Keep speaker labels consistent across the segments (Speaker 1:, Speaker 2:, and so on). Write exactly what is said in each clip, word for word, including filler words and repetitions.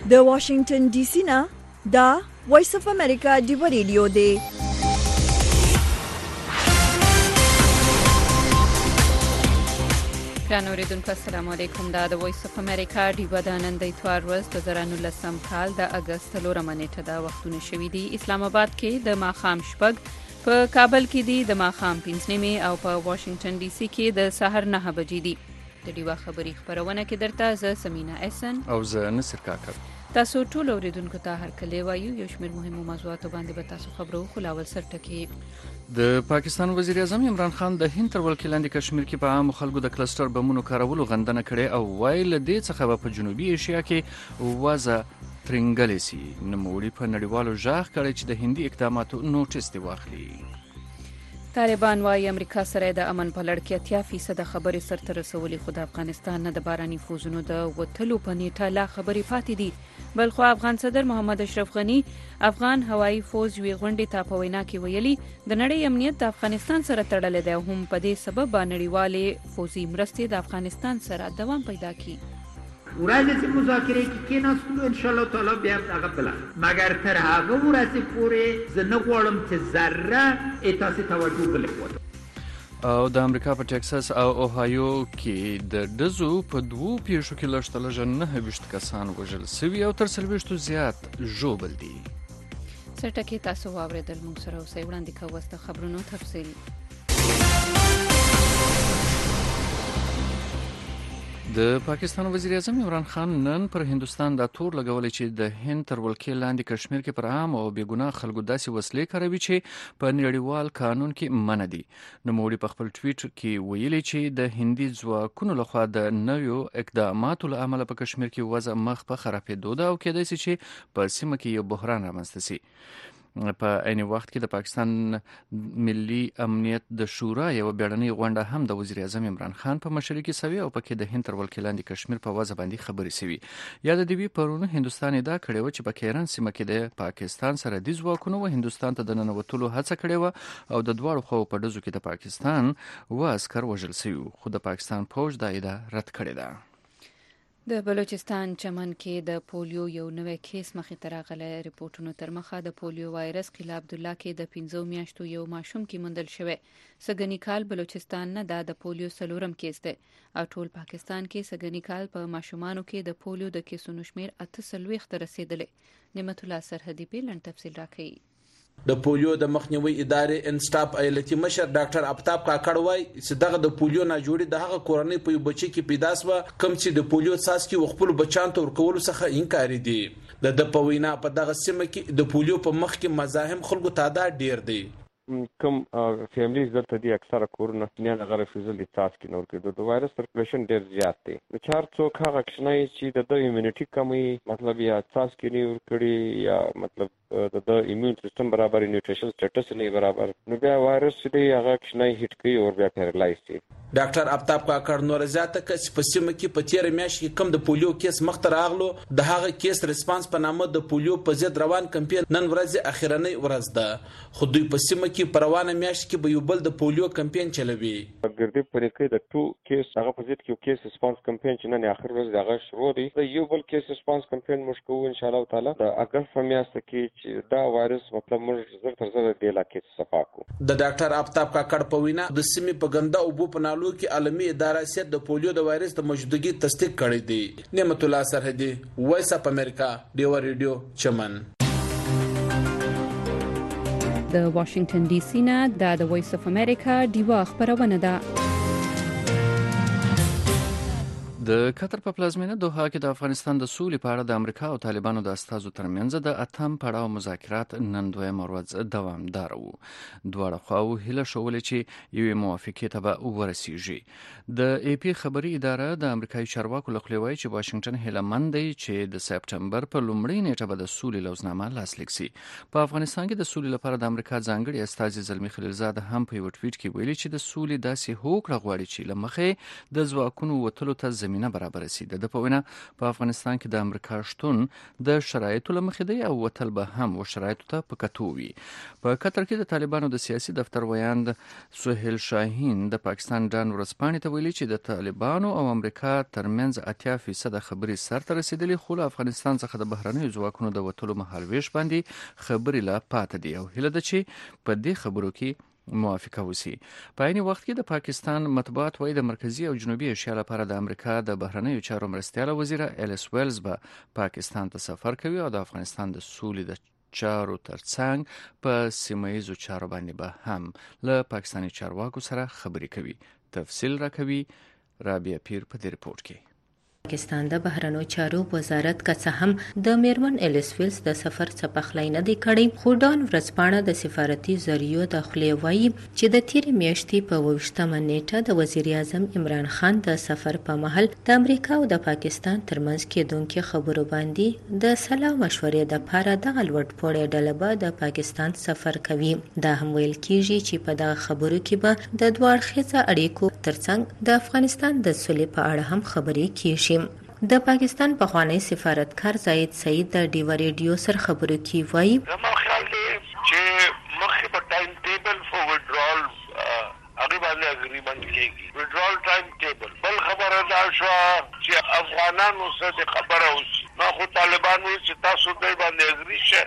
Speaker 1: د واشنگټن ډي سي نه دا وایس اف امریکا ډیو ریډیو دی.
Speaker 2: ګران اوریدونکو السلام علیکم. دا د وایس اف امریکا ډیو د نن د اتوار ورځ د زرانو لسم کال د اگست لورمه نیټه دا وختونه شوي دي. اسلام آباد کې د ماخام شپږ، په کابل کې دي د ماخام پنځه نیمې او په واشنگټن ډي سي کې د سحر نه بجې دي. د ډیوا خبري خبرونه کې درته زه سمینا احسن
Speaker 3: او زه نصر کاکر.
Speaker 2: تاسو ټول اوریدونکو ته هر کله وایو یو شمېر مهمو موضوعاتو باندې به تاسو خبرو خلاول سر ټکی.
Speaker 3: د پاکستان وزیر اعظم عمران خان د هند تر ولکې لاندې کشمیر کې په عامو خلکو د کلسټر بمونو کارولو غندنه کړې او وایي له دې څخه به په جنوبي ایشیا کې وضع ترنګلې سي. نوموړي په نړیوالو ژغ کړی چې د هندي اقداماتو نوټس دی واخلي.
Speaker 2: طالبان وايي امریکا سره د امن په لړ کې اتیا فیصد خبرې سرته رسولې، خو د افغانستان نه د باراني فوزونو د وتلو په نیټه لا خبرې پاتې دي. بلخو افغان صدر محمد اشرف غنی افغان هوایي فوز وی غونډې ته په وینا کې ویلي د نړۍ امنیت د افغانستان سره تړلې ده، هم په دې سبب نړیوالې فوزي مرستې د افغانستان سره دوام پیدا کړي.
Speaker 4: ورځ چې مذاکره کې کېناستلو ان شاء الله تعالی بیا هغه بل مګر تر هغه ورځ پورې زه نه غواړم چې ذره تاسو توجه ولې
Speaker 3: او د امریکا په ټکساس او اوهایو کې د دزو په دوو پیښو کې لږ تلجه نه ویشت کسان وژل سوي او تر څلوېښتو زیات ژوبل دي.
Speaker 2: سرټکی تاسو واوریدل، موږ سره اوسئ. وړاندې کوو د خبرونو تفصیل.
Speaker 3: د پاکستان وزیر اعظم عمران خان نن پر هندستان دا تور لګولې چې د هند تر ولکې لاندې کشمیر کې پر عام او بېګناه خلکو داسې وسلې کاروي چې په نړیوال قانون کې منع دي. نوموړي په خپل ټویټ کې ویلي چې د هندي ځواکونو لخوا د نویو اقداماتو له امله په کشمیر کې وضع مخ په خرابېدو ده او کېدای شي چې په سیمه کې یو بحران رامنځته شي. په عین وخت کې د پاکستان ملي امنیت د شورا یو بیړنۍ غونډه هم د وزیر اعظم عمران خان په مشرۍ کې سوي او پکې د هند تر ولکې لاندې کشمیر په وضع باندې خبرې سوي. یاد دی وی پرونه هندستان ادعا کړې و چې په کیران سیمه کې د پاکستان سره د ځواکونو و هندستان ته د ننوتلو هڅه کړې و او د دواړو خو په ډزو کې د پاکستان و عسكر وژل سوي، خو د پاکستان فوج دا ادعا رد کړې ده.
Speaker 2: د بلوچستان چمن کې د پولیو یو نوی کیس مخې ته راغلی. ریپورټونو تر مخه د پولیو وایرس قلعه عبدالله کې د پنځو میاشتو یو ماشوم کې موندل شوی. سږنی کال بلوچستان نه دا د پولیو څلورم کیس دی او ټول پاکستان کې سږنی کال په ماشومانو کې د پولیو د کیسونو شمیر اته څلوېښت ته رسېدلی. نعمت الله سرحدي په لنډ تفصیل راکوي.
Speaker 5: د پولیو د مخنیوي ادارې انسټاپ ایالتي مشر ډاکټر افتاب کاکړ وایي چې دغه د پولیو نه جوړي د هغه کورنۍ په یو بچي کې پیدا سوه کوم چې د پولیو څاڅکي خپل بچان ته ورکولو څخه انکار دي. د د په وینا په دغه سیمه کې د پولیو په مخ کې مزاحم خلکو تعداد ډیر دی.
Speaker 6: کم فیملیز دلته دي اکثره کورونه نه هغه رفیوزل دي څاڅکي نور کېدو د وایرس سرکولیشن ډیر زیات دی. د چار څوک هغه کښنای چې د د ایمونټي کمی مطلب یا څاڅکي نه ور کړی یا مطلب د د ایمون سیستم برابر نیوټریشن سټیټس نه برابر نو بیا وایرس دی هغه کښنای هټ کوي او بیا پیرالایز شي.
Speaker 5: ډاکټر افتاب کاکړ نور زیاته کس په سیمه کې په تیر میاشت کې کم د پولیو کیس مخ ته راغلو. د هغه کیس ریسپانس په نامه د پولیو په ضد روان کمپاین نن ورځ اخیرنۍ ورځ ده، خو دوی په سیمه کې په روانه میاشت کې به یو بل د پولیو کمپاین چلوي.
Speaker 6: ګردې پرې کې د ټو کیس هغه په ضد کې کیس ریسپانس کمپاین چې نن اخر ورځ دغه شروع دی. د یو بل کیس ریسپانس کمپاین موږ کوو ان شاء الله تعالی د اگست په میاشت کې چې دا وایرس مطلب موږ زر تر زر د لا کیس صفا کو.
Speaker 5: د ډاکټر افتاب کاکړ په وینا د سیمې په ګنده او بو پنالو کې عالمي اداره سیټ د پولیو د وایرس د موجودګي تصدیق کړی دی. نعمت الله سرحدي، وایس اف امریکا، ډیو ریډیو چمن.
Speaker 2: د واشنگټن ډي سي نه دا د وایس اف امریکا ډیوا خبرونه ده.
Speaker 3: د قطر په پلازمینه دوحه کې د افغانستان د سولې په اړه د امریکا او طالبانو د استازو ترمنځ د اتم پړاو مذاکرات نن دویمه ورځ دوامدار وو. دواړه خواو هیله شولې چې یوې موافقې ته به ورسیږي. د ای پی خبري اداره د امریکایي چارواکو له خوا وایي چې واشنگټن هیله مند دی چې د سپټمبر په لومړۍ نیټه به د سولې لوزنامه لاسلیک شي. په افغانستان کې د سولې لپاره د امریکا ځانګړي استازي زلمی خلیلزاد هم په یو ټویټ کې ویلي چې د سولې داسې هوکړه غواړي چې له مخې د ځواکونو وتلو ته زمینه زمينه برابر شي. د په وینا په افغانستان کې د امریکا شتون د شرایطو لمخې دی او وتل به هم و شرایطو ته په کتو وي. په قطر کې د طالبانو د سیاسي دفتر ویاند سهیل شاهین د پاکستان ډان ورځپاڼې ته ویلي چې د طالبانو او امریکا ترمنځ اتیا فیصد خبرې سرته رسیدلي، خو له افغانستان څخه د بهرنیو ځواکونو د وتلو مهالویش باندې خبرې لا پاتې دي او هیله ده چې په دې خبرو کې موافقه وسی. په عین وخت کې د پاکستان مطبوعات وايي د مرکزی او جنوبي ایشیا لپاره د امریکا د بهرنیو چارو مرستیاله وزیر الیس ویلز به پاکستان ته سفر کوي او د افغانستان د سولې د چارو ترڅنګ په سیمه ییزو چارو باندې به هم له پاکستاني چارواکو سره خبرې کوي. تفصیل راکوي رابعه پیر په دې رپورت کې.
Speaker 7: پاکستان د بهرنیو چارو وزارت که څه هم د میرمن الیس ویلز د سفر څخه پخلی نه دی کړی، خو ډان ورځپاڼه د سفارتي ذریعو د خولې وایي چې د تیرې میاشتې په اوویشتمه نیټه د وزیر اعظم عمران خان د سفر په مهال د امریکا او د پاکستان ترمنځ کېدونکې خبرو باندې د سلا مشورې دپاره دغه لوړپوړې ډله به د پاکستان سفر کوي. دا هم ویل کېږي چې په دغه خبرو کې به د دوه اړخیزه اړیکو ترڅنګ د افغانستان د سولې په اړه هم خبرې کېږي. د پاکستان پخوانی سفارتکار زاید سعید د ډیو ریډیو سره خبرو کې وایي
Speaker 8: زما خیال دی چې مخکې په ټایم ټیبل فور وډرال هغه باندې اګریمنت کېږي. وډرال ټایم ټیبل بل خبره دا شو چې افغانانو سره خبره وشي، نو خو طالبانو چې تاسو دوی باندې اګری شه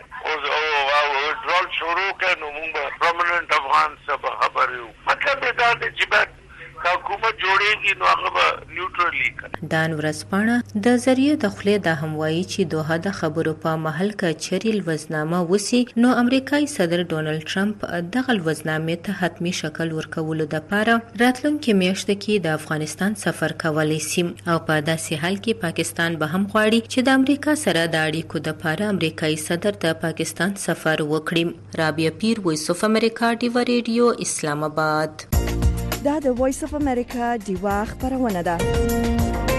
Speaker 8: او وډرال شروع کړي نو موږ پرمننت افغان سره خبرو. مطلب دا دی چې حکومت جوړیږي نو هغه نیوټرلی کوي.
Speaker 7: دان ورځپاڼه د ذریعه د خولې د هموایي چې دوه د خبرو په محل کې چریل وزنامه وسی نو امریکایي صدر ډونالد ټرمپ دغه وزنامې ته حتمی شکل ورکولو لپاره راتلونکي میاشت کې د افغانستان سفر کولی شي او په داسې حال کې پاکستان به هم غواړي چې د امریکا سره د اړیکو لپاره امریکایي صدر د پاکستان سفر وکړي. رابعه پیر، وایس اف امریکا، ډیو ریډیو، اسلام آباد.
Speaker 1: دا د وایس اف امریکا دیوا خبرونه ده.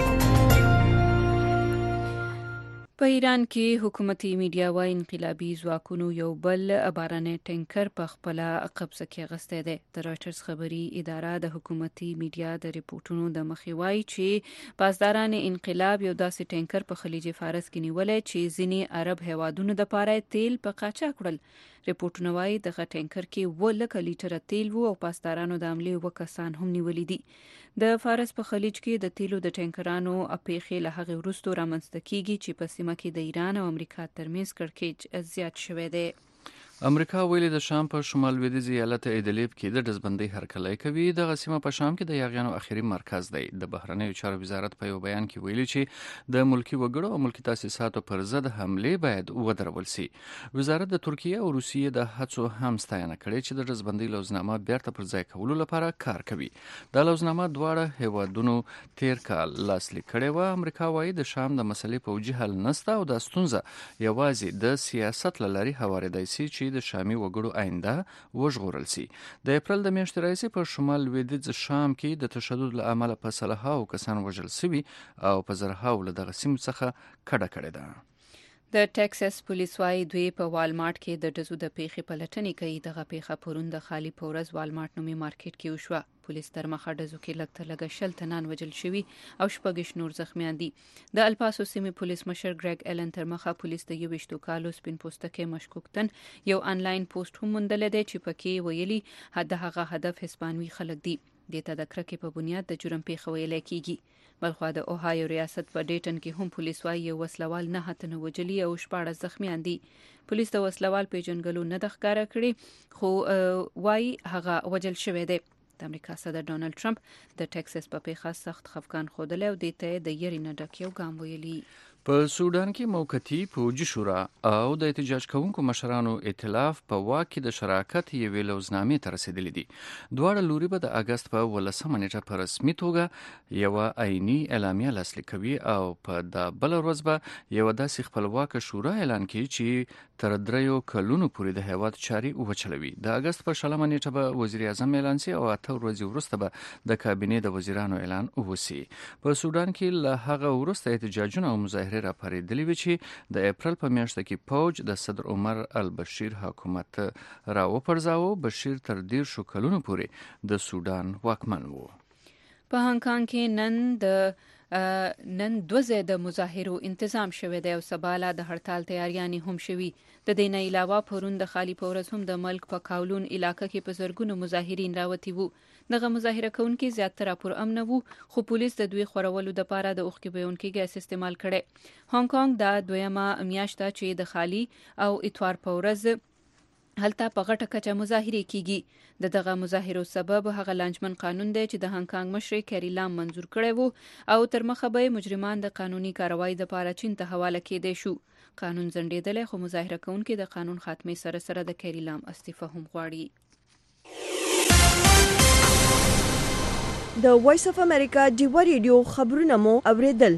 Speaker 2: په ایران کې حکومتي میډیا وايي انقلابي ځواکونو یو بل باراني ټینکر په خپل قبضه کې غسته ده. د راټرز خبري اداره د حکومتي میډیا د ریپورتونو د مخې وايي چې پاسداران انقلاب یو داسې ټینکر په خلیج فارس کې نیولې چې ځینې عرب هیوادونو د پاره تیل په قاچاق کړل. ریپورتونه وايي دغه ټینکر کې اوه لکه لیټره تیل وو او پاسدارانو د عملې اوه کسان هم نیولې دي. د فارس په خلیج کې د تیلو د ټینکرانو اپیخې له هغې وروسته رامنځته کیږي چې په سیمه کې د ایران او امریکا ترمنځ کړکېچ زیات شوی دی.
Speaker 3: امریکا ویلي د شام په شمال لویدیځ ایالت ایدلیب کې د ډزبندۍ هرکلی کوي. دغه سیمه په شام کې د یاغیانو اخیری مرکز دی. د بهرنیو چارو وزارت په یو بیان کې ویلي چې د ملکی وګړو او ملکی تاسیساتو پر ضد حملې باید ودرول شي. وزارت د ترکیه او روسیې د هڅو هم ستاینه کړې چې د ډزبندۍ لوزنامه بیرته پر ځای کولو لپاره کار کوي. دا لوزنامه دواړه هیوادونو تیر کال لاسلیک کړې و. امریکا وایي د شام د مسلې پوجي حل نشته او د ستونزه یوازې د سیاست لاري هواریدای شي چې د شامي وګړو آینده وژغورل شي. د اپریل د میاشتې راهیسې په شمال لویدیځ شام کې د تشدد له امله په سلهاوو کسان وژل شوي او په زرهاوو له دغه سیمو څخه کډه کړې ده.
Speaker 2: د ټکساس پولیس وايي دوی په والمارت کې د ډزو د پیښې پلټنې کوي. دغه پیښه پرون د خالي پورز والمارت نومي مارکیټ کې وشوه. پولیس تر مخه ډزو کې لږ تر لږه شل تنان وژل شوي او شپږ نور زخمیان دي. د الپاسو سیمې پولیس مشر ګریګ ایلن تر مخه پولیس د یوویشتو کالو سپین پوستکي مشکوک تن یو انلاین پوسټ هم موندلی دی چې پکې ویلي د هغه هدف هسپانوي خلک دي. دې ته د کرکې په بنیاد د جرم پیښه ویلی کیږي. بلخوا د اوهایو ریاست په ډیټن کې هم پولیس وايي یو وسلوال نه تنه وژلي او شپاړس زخمیان دي. پولیس د وسلوال پیژنګلو نه د ښکاره کړي خو وايي هغه وژل شوی دی. د امریکا صدر ډونالد ټرمپ د ټکساس په پیښه سخت خفګان ښودلی او دې ته د یری نه ډک یو ګام ویلي.
Speaker 3: په سودان کې موقتی پوجي شورا او د احتجاج کوونکو مشرانو ائتلاف په واک کې د شراکت یوې لوزنامې ته رسیدلي دي. دواړه لوري به د اګست په ولسمه نیټه په رسمي توګه یوه عیني اعلامیه لاسلیک کوي او په دا بله ورځ به یوه داسې خپلواکه شورا اعلان کوي چې تر دریو کلونو پورې د هیواد چارې وچلوي. د اګست په شلمه نیټه به وزیر اعظم اعلان شي او اته ورځې وروسته به د کابینې د وزیرانو اعلان وشي. په سودان کې له هغه وروسته احتجاجونه او مظاهرې راپارېدلې وې چې د اپریل په میاشت کې پوج د صدر عمر البشیر حکومت را وپرځاوه. بشیر تر دېرشو کلونو پورې د سودان واکمن و.
Speaker 2: په هانګ کانګ کې نن د نن دوه ځای د مظاهرو تنظیم شوی دی او سباله د هړتال تیاریانې هم شوي. د دې نه علاوه پرون د خالی پورز هم د ملک په کاولون علاقه کې په زرګونو مظاهرین راوتی وو. دغه مظاهره کوونکي زیاتره پر امن وو، خو پولیس د دوی خورولو لپاره د اوښکې بهونکي ګاز استعمال کړي. هانګ کانګ د دویمه میاشت چې د خالی او اتوار پورز هلته په غټه کچه مظاهرې کیږي. د دغه مظاهرو سبب هغه لانجمن قانون دی چې د هانګ کانګ مشر کیری لام منزور کړی وو او تر مخه به مجرمان د قانوني کاروایی لپاره چین ته حواله کېدی شو. قانون ځنډېدلی خو مظاهره کوونکي د قانون خاتمې سره سره د کیری لام استعفا هم غواړي.
Speaker 1: د وایس اف امریکا ډیوا ریډیو خبرونه مو اوریدل.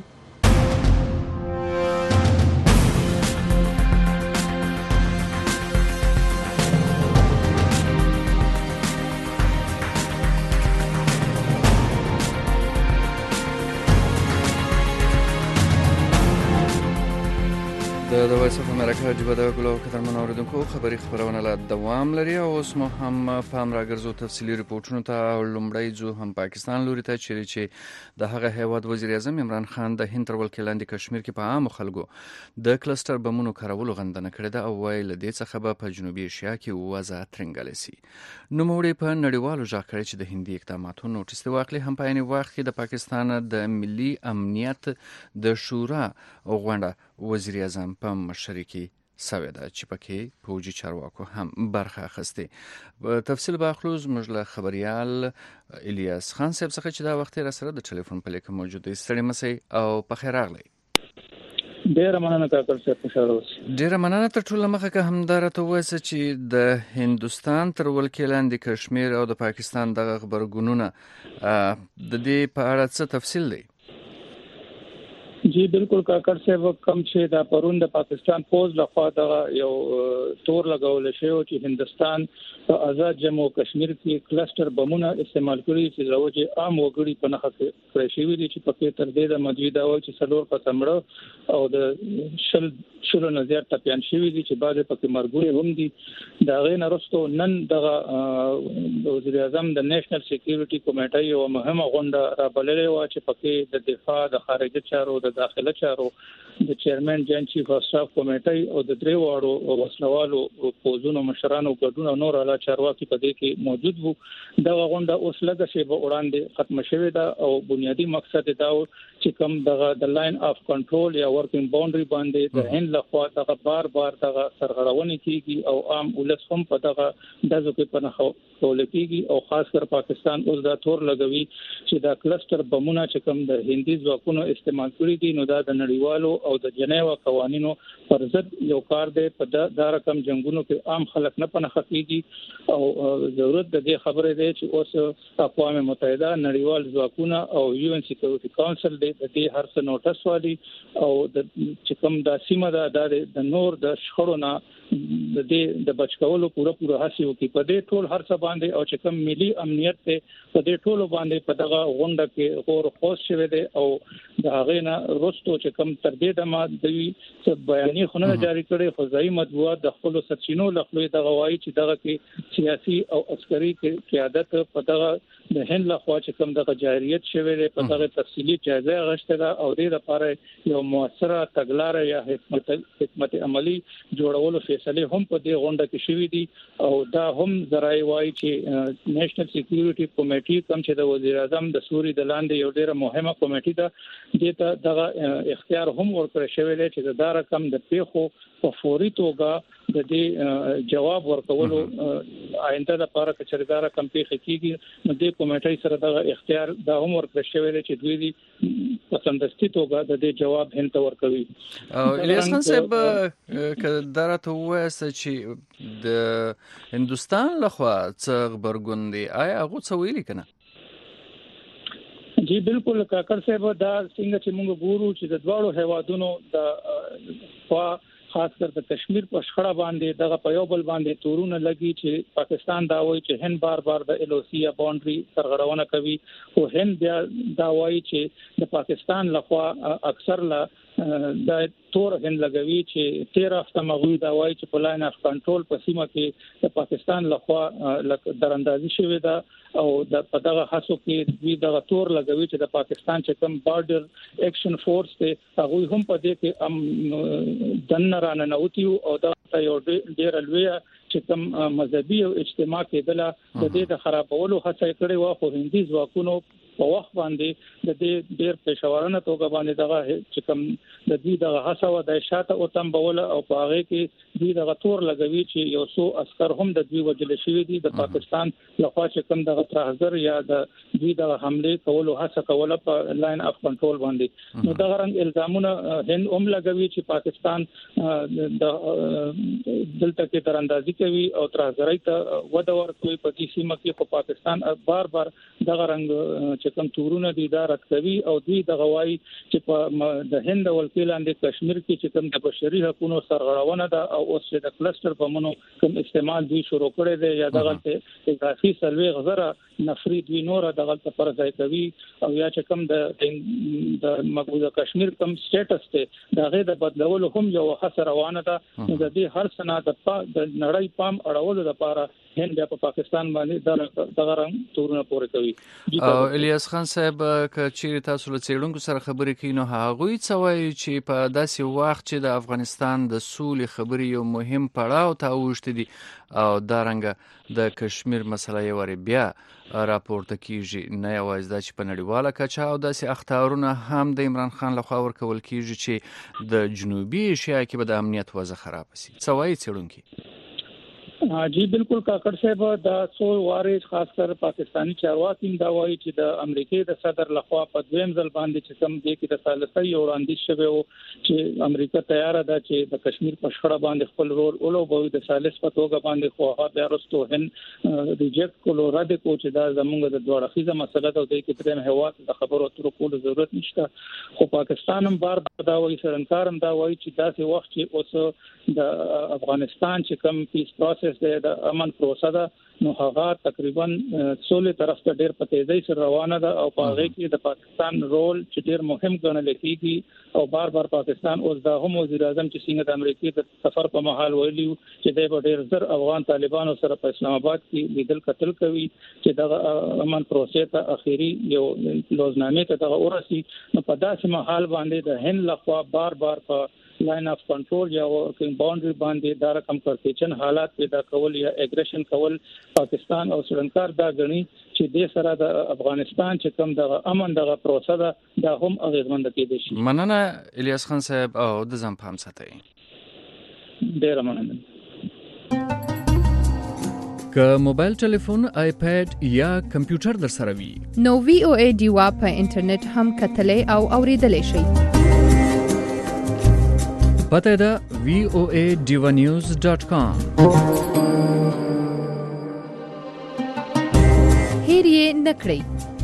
Speaker 3: د وایس اف امریکا ډیوا د ګلو کترمن اوریدونکو خبري خبرونه لا دوام لري او اوس مو هم پام راګرځو تفصيلي ریپورتونو ته. لومړی ځو هم پاکستان لوري ته چې د هغه هیواد وزیر اعظم عمران خان د هند تر ولکې لاندې کشمیر کې په عام خلکو د کلستر بمونو کارولو غندنه کړې ده او ویل د دې څخه په جنوبي ایشیا کې وضع ترنګل سي. نو موږ په نړیوالو ځا کړی چې د هندي اقداماتو نوټیس واخلي. هم په عین وخت کې د پاکستان د ملي امنیت د شورا غونډه وزیر اعظم په مشرکی سوی ده چې پکې پوجي چارواکو هم برخه اخیسته. تفصیل به اخلو زموږ له خبريال الیاس خان صاحب څخه چې دا وخت را سره د ټلیفون په لیکه موجود دی. ستړي مسئ او په خیر راغلی.
Speaker 9: ډیره مننه کاکل صاحب، خوشاله اوسئ.
Speaker 3: ډیره مننه. تر ټولو مخه که همدار ته وایسه چې د هندوستان تر ولکې لاندې کشمیر او د پاکستان دغه خبرګونونه د دې په اړه څه تفصیل دی؟
Speaker 9: جی بالکل کاکر صاحب، کم چې دا پرون د پاکستان پوز لخوا دا یو تور لګول شوی چې هندستان په آزاد جمهور کشمیر کې کلستر بمونه استعمال کړي چې راوځي عام وګړي په نخښه کړی شوی دي چې پکې تر دې د مجویدا وایي چې څلور پسمړه او د شل شلو نه زیات ټپيان شوی دي چې بعد پکې مرګوري هم دي. دا غي نرستو نن د وزیر اعظم د نېشنل سکیورټي کمیټې یو مهمه غونډه را بللې و چې پکې د دفاع د خارجه چارو د داخله چارو د چیرمن جن چیف اف سټاف کمیټې او د درې واړو وسلوالو پوزونو مشرانو ګډون نور اعلی چارواکي په دې کې موجود وو. دا غونډه اوس لږه شی به وړاندې ختم شوې ده او بنیادی مقصد دا و چې کوم دغه د لاین اف کنټرول یا ورکینګ باونډري باندې د هند لخوا دغه بار بار دغه سرغړونې کیږي او عام ولس هم په دغه دغه کې پنهو کول کیږي او خاص کر پاکستان اوس دا تور لګوي چې دا کلستر بمونه چې کوم د هندي ځواکونو استعمال کړي دي نو دا د نړیوالو او د جنیوا قوانینو پر ضد یو کار دی. په دا رقم جنگونو کې عام خلک نه پنه خېږي او ضرورت د دې خبره دی چې اوس اقوام متحده نړیوال ځواکونه او یو ان سکیورټي کونسل د دې هر څه نوټس والی او د چې کوم د سیمه د نور د شخړو نه د دې د بچکولو پوره پوره هڅه وکړي. په دې ټول هر څه باندې او چې کوم ملي امنیت ته په دې ټول باندې په دغه غونډه کې غور خوښ شوه دي او د هغه نه وروسته چې کوم تر دې د ماده څه بیانیه خونه جاری کړي خزایي مطبوعات د خپل سرچینو لخوا د غوايي چې دغه کې سیاسي او عسکري قیادت په دغه د هند لخوا چې کوم دغه جاریت شوه دی په دغه تفصیلی جایزه غشته او د لپاره یو موثره تګلارې یا حکمت حکمت عملی جوړولو فیصله هم په دې غونډه کې شوې دي او دا هم ذرای وایي چې نېشنل سکیورټي کمیټې کوم چې د وزیر اعظم د سوري د لاندې یو ډیره مهمه کمیټه ده د ته دغه اختیار هم ورکړی شوی دی چې دا رقم د پیښو په فوري توګه د دې جواب ورکولو آینده لپاره کچریدار کم پیښ کیږي نو د کمیټې سره دغه اختیار دا هم ورکړی شوی دی چې دوی دې په سمدستي توګه د دې جواب هند ورکوي.
Speaker 3: او الیاس خان صاحب ک درته وایسته چې د هندستان لخوا څه خبرګون دی آیا هغه څه ویلي کنه؟
Speaker 9: جی بالکل کاکر صاحب، دا څنګه چې موږ ګورو چې د دواړو هیوادونو د خوا خاص کر د کشمیر په شخړه باندې دغه په یو بل باندې تورونه لګي چې پاکستان دا وایي چې هند بار بار د ال او سی یا باونډري سرغړونه کوي او هند بیا دا وایي چې د پاکستان لخوا اکثر لا د تور هند لګوي چې تیر هفته مغوی دا وایي چې په لاین اف کنټرول په سیمه کې د پاکستان لخوا دراندازي شوې ده او د په دغه حساب کې دوی دغه تور لګوي چې د پاکستان چې کوم بارډر اکشن فورس ته هغه هم په دې کې ام دنرانه نوتیو او دا یو ډیر لوی چې کوم مذهبي او اجتماع کېدله د دې د خرابولو هڅه کړې و خو هندي ځواکونو په وخت باندې د دې ډیر پېښورانه توګه باندې دغه چې کوم د دې دغه هڅه و د شاته او تم بوله او په هغه کې دوی دغه تور لګوي چې یو څو عسكر هم د دوی وجل شوی دي د پاکستان لخوا چې کوم دغه ترهګر یا د دوی دغه حمله کولو هڅه کوله په لاین اف کنټرول باندې نو دغه رنګ الزامونه هند هم لګوي چې پاکستان د دلته کې تراندازي کوي او ترهګرۍ ته وده ورکوي په دې سیمه کې خو پاکستان بار بار دغه رنګ چې کوم تورونه دي دا رد کوي او دوی د غوايي چې په د هند ولکې لاندې کشمیر کې چې کوم د بشري حقوقو سرغړونه ده او اوس د کلستر په منو کوم استعمال دوی شروع کړی دی یا دغه ته اضافي سلوي غزره نفري دوی نور دغه ته پر ځای کوي او یا چې کوم د د مقبوضه کشمیر کوم سټیټس ته دغه د بدلولو هم یو هڅه روانه ده د دې هر سنا د نړۍ پام اړولو لپاره هند په پاکستان باندې دغه رنګ تورونه پورې کوي
Speaker 3: او الیاس خان صاحب کچېر تاسو له څېړونکو سره خبرې کوي نو هغه څه وایي چې په داسې وخت چې د افغانستان د سولې خبرې یو مهم پړاو ته اوښتې دي او دا رنګه د کشمیر مسله یې وری بیا راپورته کیږي نه یوازې دا چې په نړیواله کچه او داسې اخطارونه هم د عمران خان لخوا ورکول کیږي چې د جنوبي ایشیا کې به د امنیت وضع خراب شي څه وایي څېړونکي
Speaker 9: جی بالکل کاکړ صاحب دا څو واره خاص کر پاکستانی چارواکي دا وایي چې د امریکای د صدر لخوا په دویم ځل باندې چې کوم دی کې د ثالثي وړاندیز شوی او چې امریکا تیار ده چې د کشمیر په شخړه باندې خپل رول اولوبوي د ثالث په توګه باندې خو هغه بیا رستو هن ریجیکټ کولو رد کو چې دا زموږ د دوه اړخیزه مسله ده او د کې ترې هوا د خبرو تر کولو ضرورت نشته خو پاکستان هم بار بار دا وایي سرنکار هم دا وایي چې داسې وخت چې اوس د افغانستان چې کوم پیس پروسس د امن پروسه ده نو هغه تقریبا څولې طرف ته ډېر په تیزی سره روانه ده او په هغه کې د پاکستان رول چې ډېر مهم ګڼل کېږي او بار بار پاکستان اوس دا هم وزیر اعظم چې څنګه د امریکای د سفر په مهال ویلي چې د ډېر زر افغان طالبانو سره په اسلام آباد کې لیدل قتل کوي چې د امن پروسه ته اخیری یو لوزنامه ته د اورسي نو په داسې مهال باندې د هند لخوا بار بار په لاین اف کنټرول یا ورکینګ باونډري باندې دا رقم کړکېچن حالات پیدا کول یا اګریشن کول پاکستان او سرنکار دا غني چې د سره د افغانستان چې کوم د امن دغه پروسه ده دا هم اغیزمند کېدي شي
Speaker 3: مننه الیاس خان صاحب او د زم پام ساتي
Speaker 9: ډیر مننه
Speaker 3: که موبایل ټلیفون آیپاد یا کمپیوټر در سره وي
Speaker 10: نو وی او ای ډیوا په انټرنیټ هم کتلې او اوریدلې شي
Speaker 3: پته دا وی او ای ډیوا نیوز ډاٹ کام
Speaker 10: هیر یې نکړئ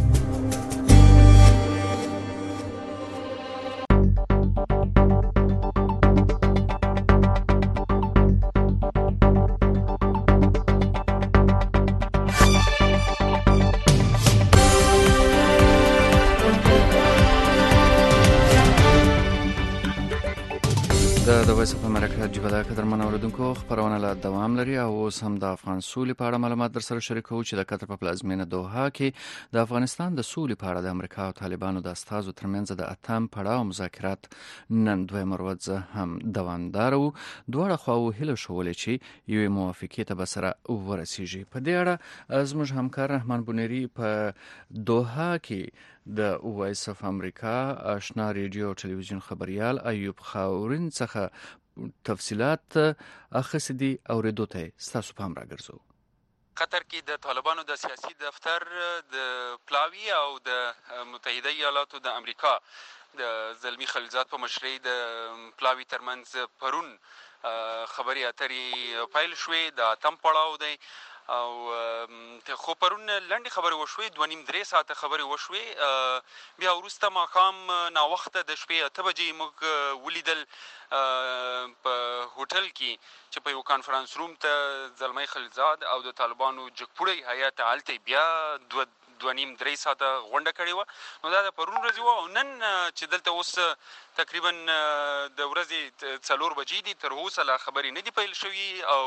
Speaker 3: د وایس اف امریکا جبهه قدرمن اوریدونکو خبرونه لا دوام لري او اوس هم د افغان سولې په اړه معلومات در سره شریکو چې د قطر په پلازمینه دوحه کې د افغانستان د سولې په اړه د امریکا او طالبانو د استازو ترمنځ د اتم پړاو مذاکرات نن دویم ورځ هم دوامدار وو دواړه خواو هله شولې چې یو موافقه ته بسره ورسیږي په دې اړه زموږ همکار رحمان بونری په دوحه کې د وایس اف امریکا آشنا ریډیو او ټلویزیون خبريال ایوب خاورین څخه تفصيلات اخیستي دي او ریډیو ته ستاسو پام راګرځو
Speaker 11: قطر کې د طالبانو د سیاسي دفتر د پلاوی او د متحده ایالاتو د امریکا د زلمی خلیلزاد په مشرۍ د پلاوی ترمنځ پرون خبري اترې پایل شوې د اتم پړاو دی او خو پرون لنډې خبرې وشوې دوه نیم درې ساعته خبرې وشوې بیا وروسته ماښام ناوخته د شپې اته بجې موږ ولیدل په هوټل کې چې په یو کانفرنس روم ته زلمی خلیلزاد او د طالبانو جګپوړی هیات هلته بیا دوه دوه نیم درې ساعته غونډه کړې وه. نو دا د پرون ورځې وه او نن چې دلته اوس تقریبا د ورځې څلور بجې دي، تر اوسه لا خبرې نه دي پیل شوي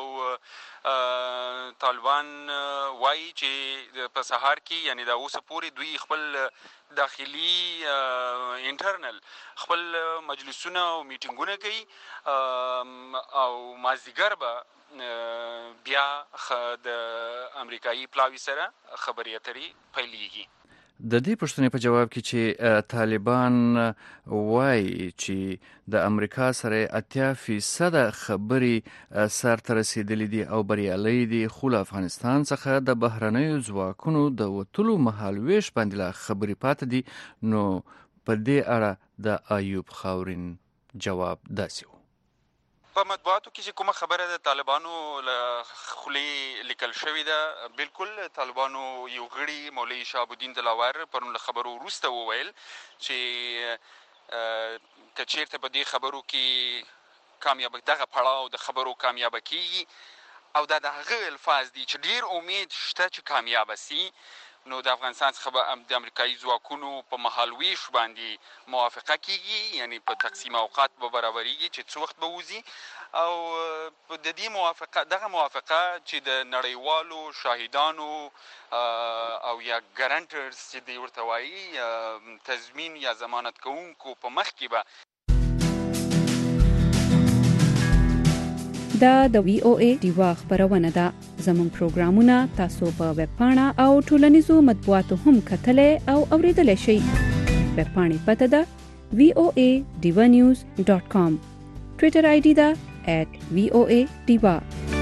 Speaker 11: او طالبان وایي چې په سهار کې یعنی دا اوسه پورې دوی خپل داخلي انټرنل خپل مجلسونه او میټینګونه کوي او مازدیګر به بیا د امریکایي پلاوي سره خبرې اترې پیلېږي.
Speaker 3: د دې پوښتنې په جواب کې چې طالبان وایي چې د امریکا سره اتیا فیصد خبرې سر ته رسیدلې دي او بریالۍ دي، خو له افغانستان څخه د بهرنیو ځواکونو د وتلو مهال ویش باندې لا خبرې پاتې دي. نو په دې اړه د ایوب خاورین جواب داسې و.
Speaker 11: په مطبوعاتو کې چې کومه خبره د طالبانو له خولې لیکل شوې ده، بالکل طالبانو یو غړي مولوي شهاب الدین دلاور پرون له خبرو وروسته وویل چې که چیرته په دې خبرو کې کامیاب دغه پړاو د خبرو کامیابه کیږي او دا د هغه الفاظ دي چې ډیر امید شته چې کامیابه سي، نو د افغانستان څخه به د امریکایي ځواکونو په مهال ویش باندې موافقه کیږي، یعنی په تقسیم اوقات به برابریږي چې څه وخت به وځي او د دې موافقه دغه موافقه چې د نړیوالو شاهدانو او یا ګارانټرز چې دوی ورته وایي تضمین یا ضمانت کوونکو په مخ کې به
Speaker 2: دا د وی او ای دیوا خبرونه ده. زموږ پروګرامونه تاسو په ویب پاڼه او ټولنیزو مطبوعاتو هم کتلای او اوریدلای شئ. ویب پاڼې پته ده وی او ای دیوا نیوز ډاٹ کام. ټویټر آی ډي ده ایٹ وی او ای دیوا.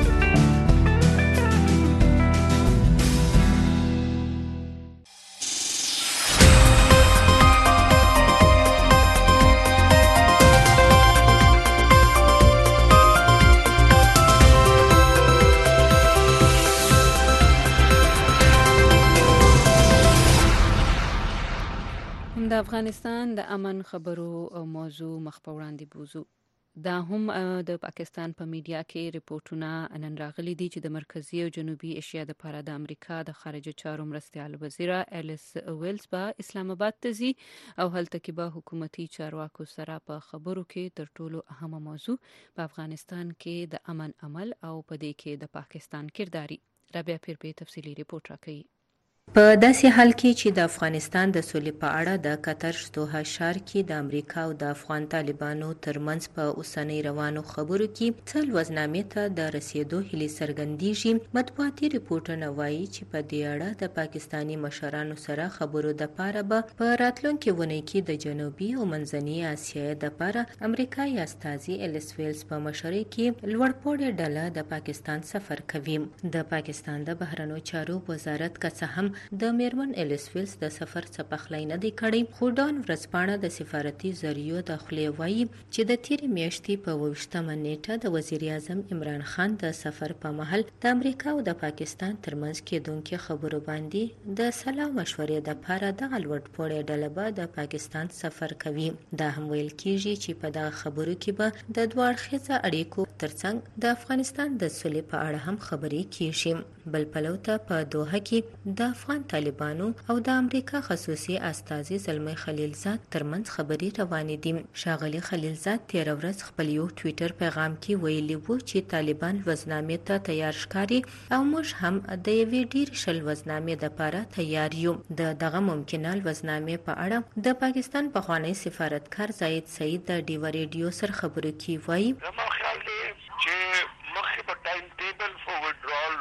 Speaker 2: د افغانستان د امن خبرو او موضوع مخ په وړاندې بوزو. دا هم د پاکستان په میډیا کې ریپورتونه نن راغلي دي چې د مرکزی او جنوبي ایشیا د لپاره د امریکا د خارجه چارو مرستیال وزیره الیس ویلز به اسلام آباد ته ځي او هلته کې به حکومتي چارواکو سره په خبرو کې تر ټولو اهمه موضوع په افغانستان کې د امن عمل او په دې کې د پاکستان کرداري. رابعه پیرپی تفصیلی ریپورت راکوي.
Speaker 7: په داسې حال کې چې د افغانستان د سولې په اړه د قطر دوحه ښار کې د امریکا او د افغان طالبانو ترمنځ په اوسنۍ روانو خبرو کې څل وزنامې ته د رسیدو هیلې څرګندېږي. مطبوعاتي ریپورټونه وایي چې په دې اړه د پاکستاني مشرانو سره خبرو دپاره به په راتلونکې اونۍ کې د جنوبي او منځنۍ اسیا دپاره امریکایي استازي الیس ویلز په مشرۍ کې لوړپوړې ډله د پاکستان سفر کوي. د پاکستان د بهرنیو چارو وزارت که څه هم د میرمن الیس ویلز د سفر څخه پخلی نه دی کړی، خو ډان ورځپاڼه د سفارتي ذریعو د خولې وایي چې د تیرې میاشتې په اوویشتمه نیټه د وزیر اعظم عمران خان د سفر په مهال د امریکا او د پاکستان ترمنځ کېدونکې خبرو باندې د سلا مشورې دپاره دغه لوړپوړې ډله به د پاکستان سفر کوي. دا هم ویل کېږي چې په دغه خبرو کې به د دوه اړخیزه اړیکو ترڅنګ د افغانستان د سولې په اړه هم خبرې کېږي. بل پلو ته په دوحه کې د افغان طالبانو او د امریکا خصوصي استازي زلمي خلیلزاد ترمنځ خبرې روانې دي. ښاغلي خلیلزاد تېره ورځ خپل یو ټویټر پیغام کې ویلي وو چې طالبان وزنامې ته تیار ښکاري او موږ هم د یوې ډېرې شل وزنامې دپاره تیار یو. د دغه ممکنه وزنامې په اړه د پاکستان پخوانی سفارتکار زاید سعید د ډیوا ریډیو سره خبرو کې وایي
Speaker 8: زما خیال دی چې مخکې په ټایم ټیبل فور وډرال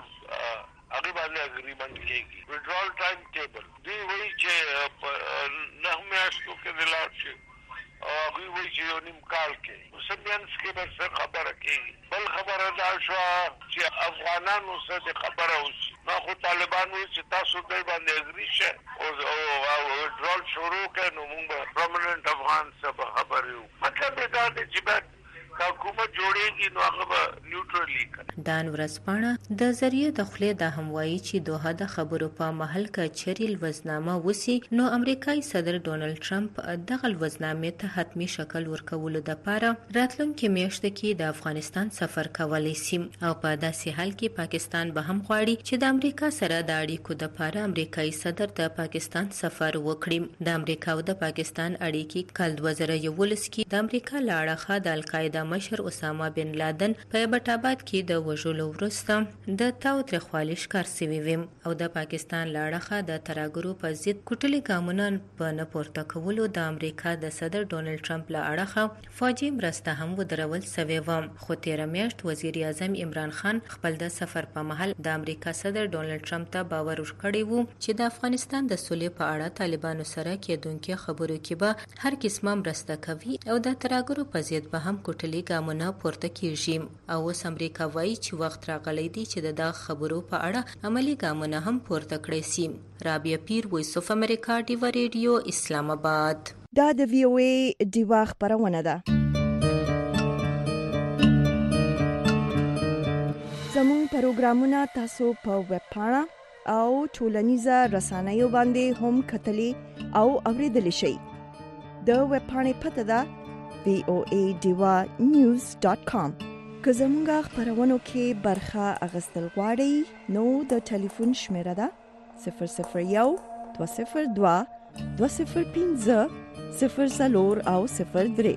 Speaker 8: هغه باندې اګریمنت کېږي. وډرال ټایم ټیبل دوی وایي چې نه میاشتو کې ولاړ شي او هغوی وایي چې یو نیم کال کې اوس مینس کې به څه خبره کېږي. بل خبره دا شوه چې افغانانو سره د خبره وشي. ما خو طالبان وایي چې تاسو دوی باندې اګري شه او وډرال شروع کړئ نو موږ به پرمننټ افغان سره به خبرې وکړو. مطلب یې دا دی چې باید حکومت جوړیږي نو هغه به نیوټرلی کوي.
Speaker 7: دان ورځپاڼه د ذریعہ د خلې د هموایي چې دوه د خبرو په محل کې چریل وزنامه وسی نو امریکایي صدر ډونالد ټرمپ دغه وزنامه ته حتمی شکل ورکول د پاره راتلونکي میاشت کې د افغانستان سفر کولی شي او په داسې حال کې پاکستان به هم غواړي چې د امریکا سره د اړیکو د پاره امریکایي صدر د پاکستان سفر وکړي. د امریکا او د پاکستان اړیکې کال دوه زره یولس کې د امریکا له اړخه د القاعده مشر اسامه بن لادن په ایبټ کې د وژلو وروسته د تاوتریخوالي ښکار شوی و او د پاکستان له اړخه د ترهګرو په ضد کوټلي ګامونه په نه پورته کولو د امریکا د صدر ډونالد ټرمپ له اړخه فوجي مرسته هم ودرول شوې و. خو تېره میاشت وزیر اعظم عمران خان خپل د سفر په مهال د امریکا صدر ډونالد ټرمپ ته باور ورکړی و چې د افغانستان د سولې په اړه طالبانو سره کېدونکې خبرو کې به هر قسمه مرسته کوي او د ترهګرو په ضد به هم کوټلي ګامونه پورته کیږي. او اوس امریکا وایي چې وخت راغلی دی چې د دغه خبرو په اړه عملی ګامونه هم پورته کړي شي. رابعه پیر، وایس اف امریکا، ډیوا ریډیو، اسلام آباد.
Speaker 1: دا د وی او ای ډیوا خبرونه ده. زموږ پروګرامونه تاسو په ویب پاڼه او ټولنیزه رسنیو باندې هم کتلی او اوریدلی شئ. د ویب پاڼې پته ده وی او ای ډیوا نیوز ډاٹ کام. که زموږ خبرونو کې برخه اخیستل غواړئ نو د ټلیفون شمیره ده صفر صفر یو دوه صفر دوه دوه صفر پنځه صفر څلور او صفر درې.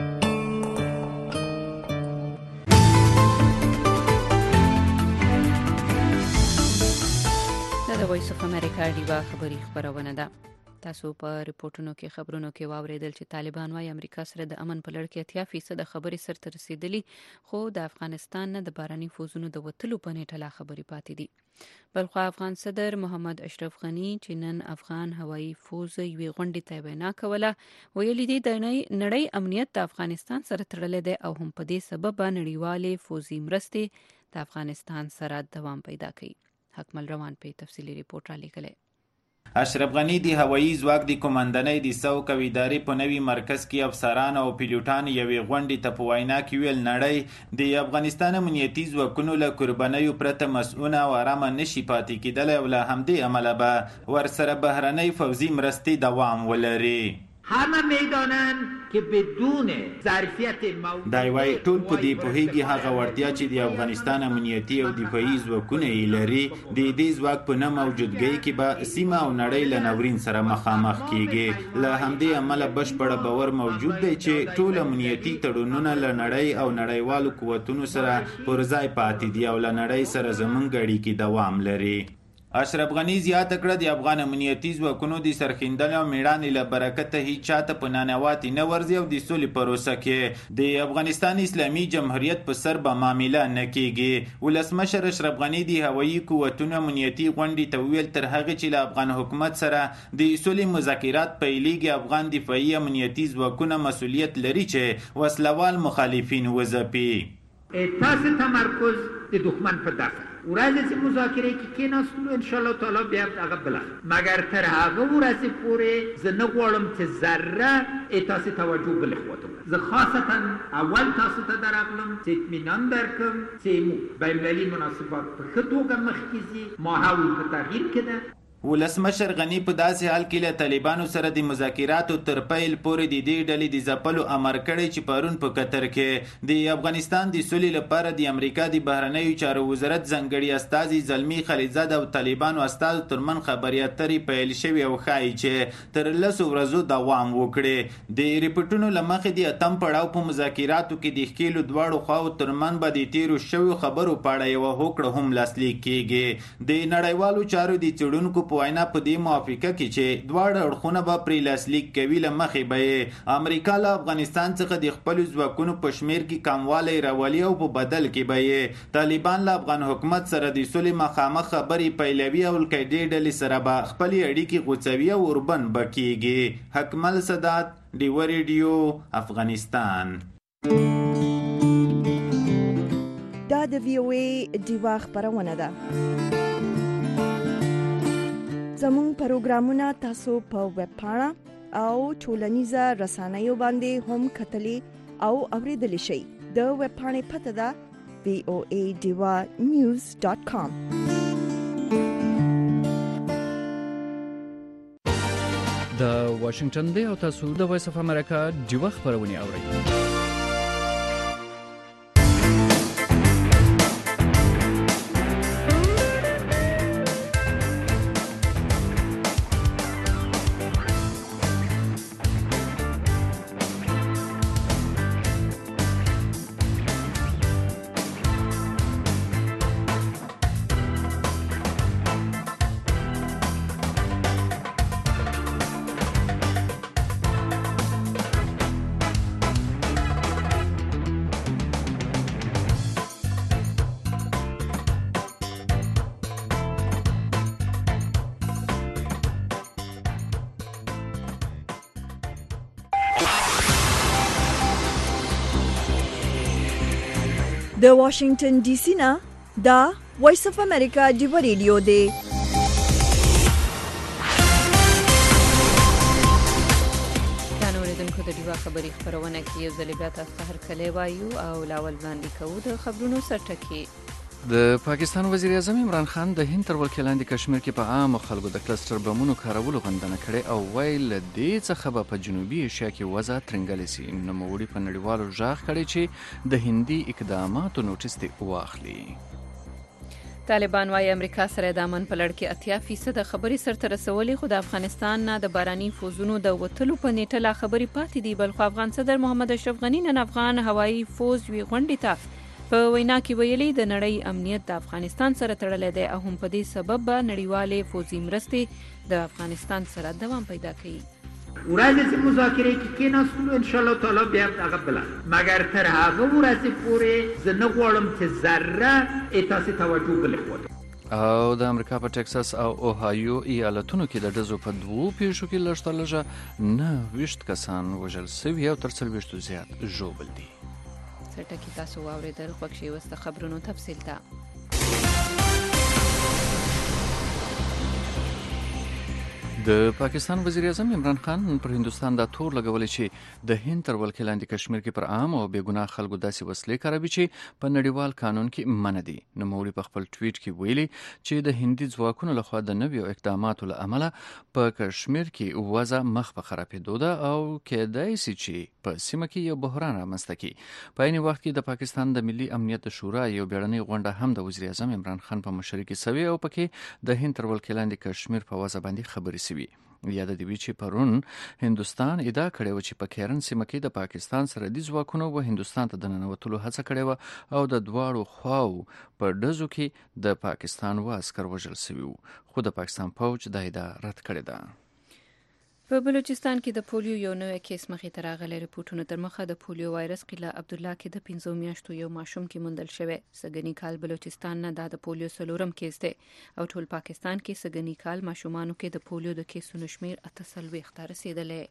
Speaker 2: دا د وایس اف امریکا ډیوا خبری خبرونه ده. تاسو په ریپورتونو کې خبرونو کې واوریدل چې طالبان وايي امریکا سره د امن په لړ کې اتیا فیصد خبرې سرته رسیدلي خو د افغانستان نه د باراني فوزونو د وټلو په نیټه لا خبرې پاتې دي. بلخو افغان صدر محمد اشرف غنی چې نن افغان هوایي فوز یوې غونډې ته وینا کوله ویلي دي د نړۍ امنیت د افغانستان سره تړلی دی او هم په دې سبب نړیوالې فوزي مرستې د افغانستان سره دوام پیدا کوي. حکمل روان په تفصیلی ریپورت را لیکلی.
Speaker 12: اشرف غنی د هوایي ځواک د کمانډنۍ د سوک او ادارې په نوي مرکز کې افسران او پیلوټان یوې غونډې ته په وینا کې ویل نړۍ د افغانستان امنیتي ځواکونو له قربانیو پرته مسؤونه او آرامه نشي پاتې کېدلی او له همدې امله به ورسره بهرنۍ فوزي مرستې دوام ولري.
Speaker 4: همه میدانن که بدون ظرفیت موجود
Speaker 12: دا وایي ټول په دې پوهیږي هغه وړتیا چې د افغانستان امنیتي او دفاعي ځواکونه یې لري د دې ځواک په نه موجودګۍ کې به سیمه او نړۍ له ناورین سره مخامخ کیږي. له همدې امله بشپړ باور موجود دی چې ټول امنیتي تړونونه له نړۍ او نړیوالو قوتونو سره پر ځای پاتې دي او له نړۍ سره زموږ اړیکې دوام لري. اشرف غنی زیاته کړه د افغان امنیتي ځواکونو د سرښندنې او میړانې له برکته هیڅ چاته په نانواتې نه ورځي او د سولې پروسه کې د افغانستان اسلامي جمهوریت په سر به معامله نه کیږي. ولسمشر اشرف غنی د هوایي قوتونو امنیتي غونډې ته ویل تر هغې چې له افغان حکومت سره د سولې مذاکرات پیلیږي افغان دفاعي امنیتي ځواکونه مسؤلیت لري چې وسلوال مخالفین وځپي.
Speaker 4: تاسو تمرکز د دښمن په دفع ورځ چې مذاکره کې کېناستلو ان شاء الله تعالی بیا هغه بله مګر تر هغه ورځې پورې زه نه غواړم چې ذره تاسو توجه بل خواته. زه خاصتا اول تاسو ته درغلم چې اطمینان درکم چې بین‌المللي مناسبات په ښه توګه مخکې ځي. ماحول په تغییر کې ده.
Speaker 12: ولسمشر غنی په داسې حال کې له طالبانو سره د مذاکراتو تر پیل پورې د دې ډلې د ځپلو امر کړی چې پرون په قطر کې د افغانستان د سولې لپاره د امریکا د بهرنیو چارو وزارت ځانګړي استازي زلمی خلیلزاد او طالبانو استازو ترمن خبري اترې پیل شوې او ښایي چې تر لسو ورځو دوام وکړي. د ریپورتونو له مخې د اتم پړاو په مذاکراتو کې د ښکېلو دواړو خواو ترمن به د تیرو شویو خبرو په اړه یوه هوکړه هم لاسلیک کیږي. د نړیوالو چارو د څېړونکو په وینا په دې موافقه کې چې دواړه اړخونه به پرې لاسلیک کوي له مخې به امریکا له افغانستان څخه د خپلو ځواکونو په شمیر کې کموالی راولي او په بدل کې به طالبان له افغان حکومت سره د سولې مخامخ خبرې پیلوي او القاعدې ډلې سره به خپلې اړیکې غوڅوي او اوربند به کیږي. حکمل سادات، ډیوا ریډیو، افغانستان.
Speaker 1: دا د وی او ای ډیوا خبرونه ده. زموږ پروګرامونه تاسو په ویب پاڼه او ټولنیزه رسنیو باندې هم کتلی او اوریدلی شئ. د ویبپاڼې پته ده وی او ای ډیوا نیوز ډاٹ کام.
Speaker 3: د واشنگټن دی او تاسو د وایس اف امریکا ډیوا خبرونه اورئ.
Speaker 1: د واشنگټن ډي سي نه دا وایس اف امریکا ډیوا ریډیو دی.
Speaker 2: اوریدونکو د ډیوا خبري خبرونه کې یو ځل بیا تاسو ته هرکلی وایو او لاول وړاندې کوو د خبرونو سرټکي.
Speaker 3: د پاکستان وزیر اعظم عمران خان د هند تر ولکې لاندې کشمیر کې په عام خلکو د کلسټر بمونو کارولو غندنه کړې او ویل له دې څخه به په جنوبي ایشیا کې وضع ترنګلې شي. نوموړي په نړیوالو ژغ کړی چې د هندي اقداماتو نوټیس دې واخلي.
Speaker 2: طالبان وايي امریکا سره د امن په لړ کې اتیا فیصد خبري سرته رسولې، خو د افغانستان نه د باراني فوزونو د وتلو په نیټه لا خبري پاتې دي. بلخو افغان صدر محمد اشرف غنی نن افغان هوایي فوز وی غونډې ته په وینا کې ویلي د نړۍ امنیت د افغانستان سره تړلی دی او هم په دې سبب به نړیوالې فوزي مرستې د افغانستان سره دوام پیدا کوي.
Speaker 4: ورځ چې مذاکره کې کېناستلو ان شاء الله تعالی بیا هغه بل مګر تر هغه ورځ پورې زه نه غواړم چې ذره تاسو توجه بل خو
Speaker 3: او د امریکا په ټکساس او اوهایو ایالتونو کې د ډزو په دوو پیښو کې لږ تر لږه نه ویشت کسان وژل شوي او تر څلوېښتو زیات ژوبل دي.
Speaker 2: سرټکی تاسو واورېدل، خوښ شئ اوس د خبرونو تفصیل ته.
Speaker 3: د پاکستان وزیر اعظم عمران خان پر هندستان دا تور لګولې چې د هند تر ولکې لاندې کشمیر کې پر عام او بې ګناه خلکو داسې وسلې کاروي چې په نړیوال قانون کې منع دي. نوموړي په خپل ټویټ کې ویلي چې د هندي ځواکونو لخوا د نویو اقداماتو له امله په کشمیر کې وضع مخ په خرابېدو ده او کېدای شي چې په سیمه کې یو بحران رامنځته کړي. په عین وخت کې د پاکستان د ملي امنیت شورا یو بیړنۍ غونډه هم د وزیر اعظم عمران خان په مشرۍ کې شوې او پکې د هند تر ولکې لاندې کشمیر په وضع باندې خبرې شوې. یاد دی چې پرون هندستان ادعا کړې و چې په کیرن سیمه کې د پاکستان سرحدي ځواکونو و هندستان ته د ننوتلو هڅه کړې و او د دواړو خواو په ډزو کې د پاکستان و عسکر وژل شوي وو، خو د پاکستان پوځ دا ادعا رد کړې ده.
Speaker 2: په بلوچستان کې د پولیو یو نوی کیس مخې ته راغلی. رپورټونو تر مخه د پولیو وایرس قلعه عبدالله کې د پنځو میاشتو یو ماشوم کې موندل شوی. سږنی کال بلوچستان نه دا د پولیو څلورم کیس دی او ټول پاکستان کې سږنی کال ماشومانو کې د پولیو د کیسونو شمیر اته څلوېښت ته رسیدلی.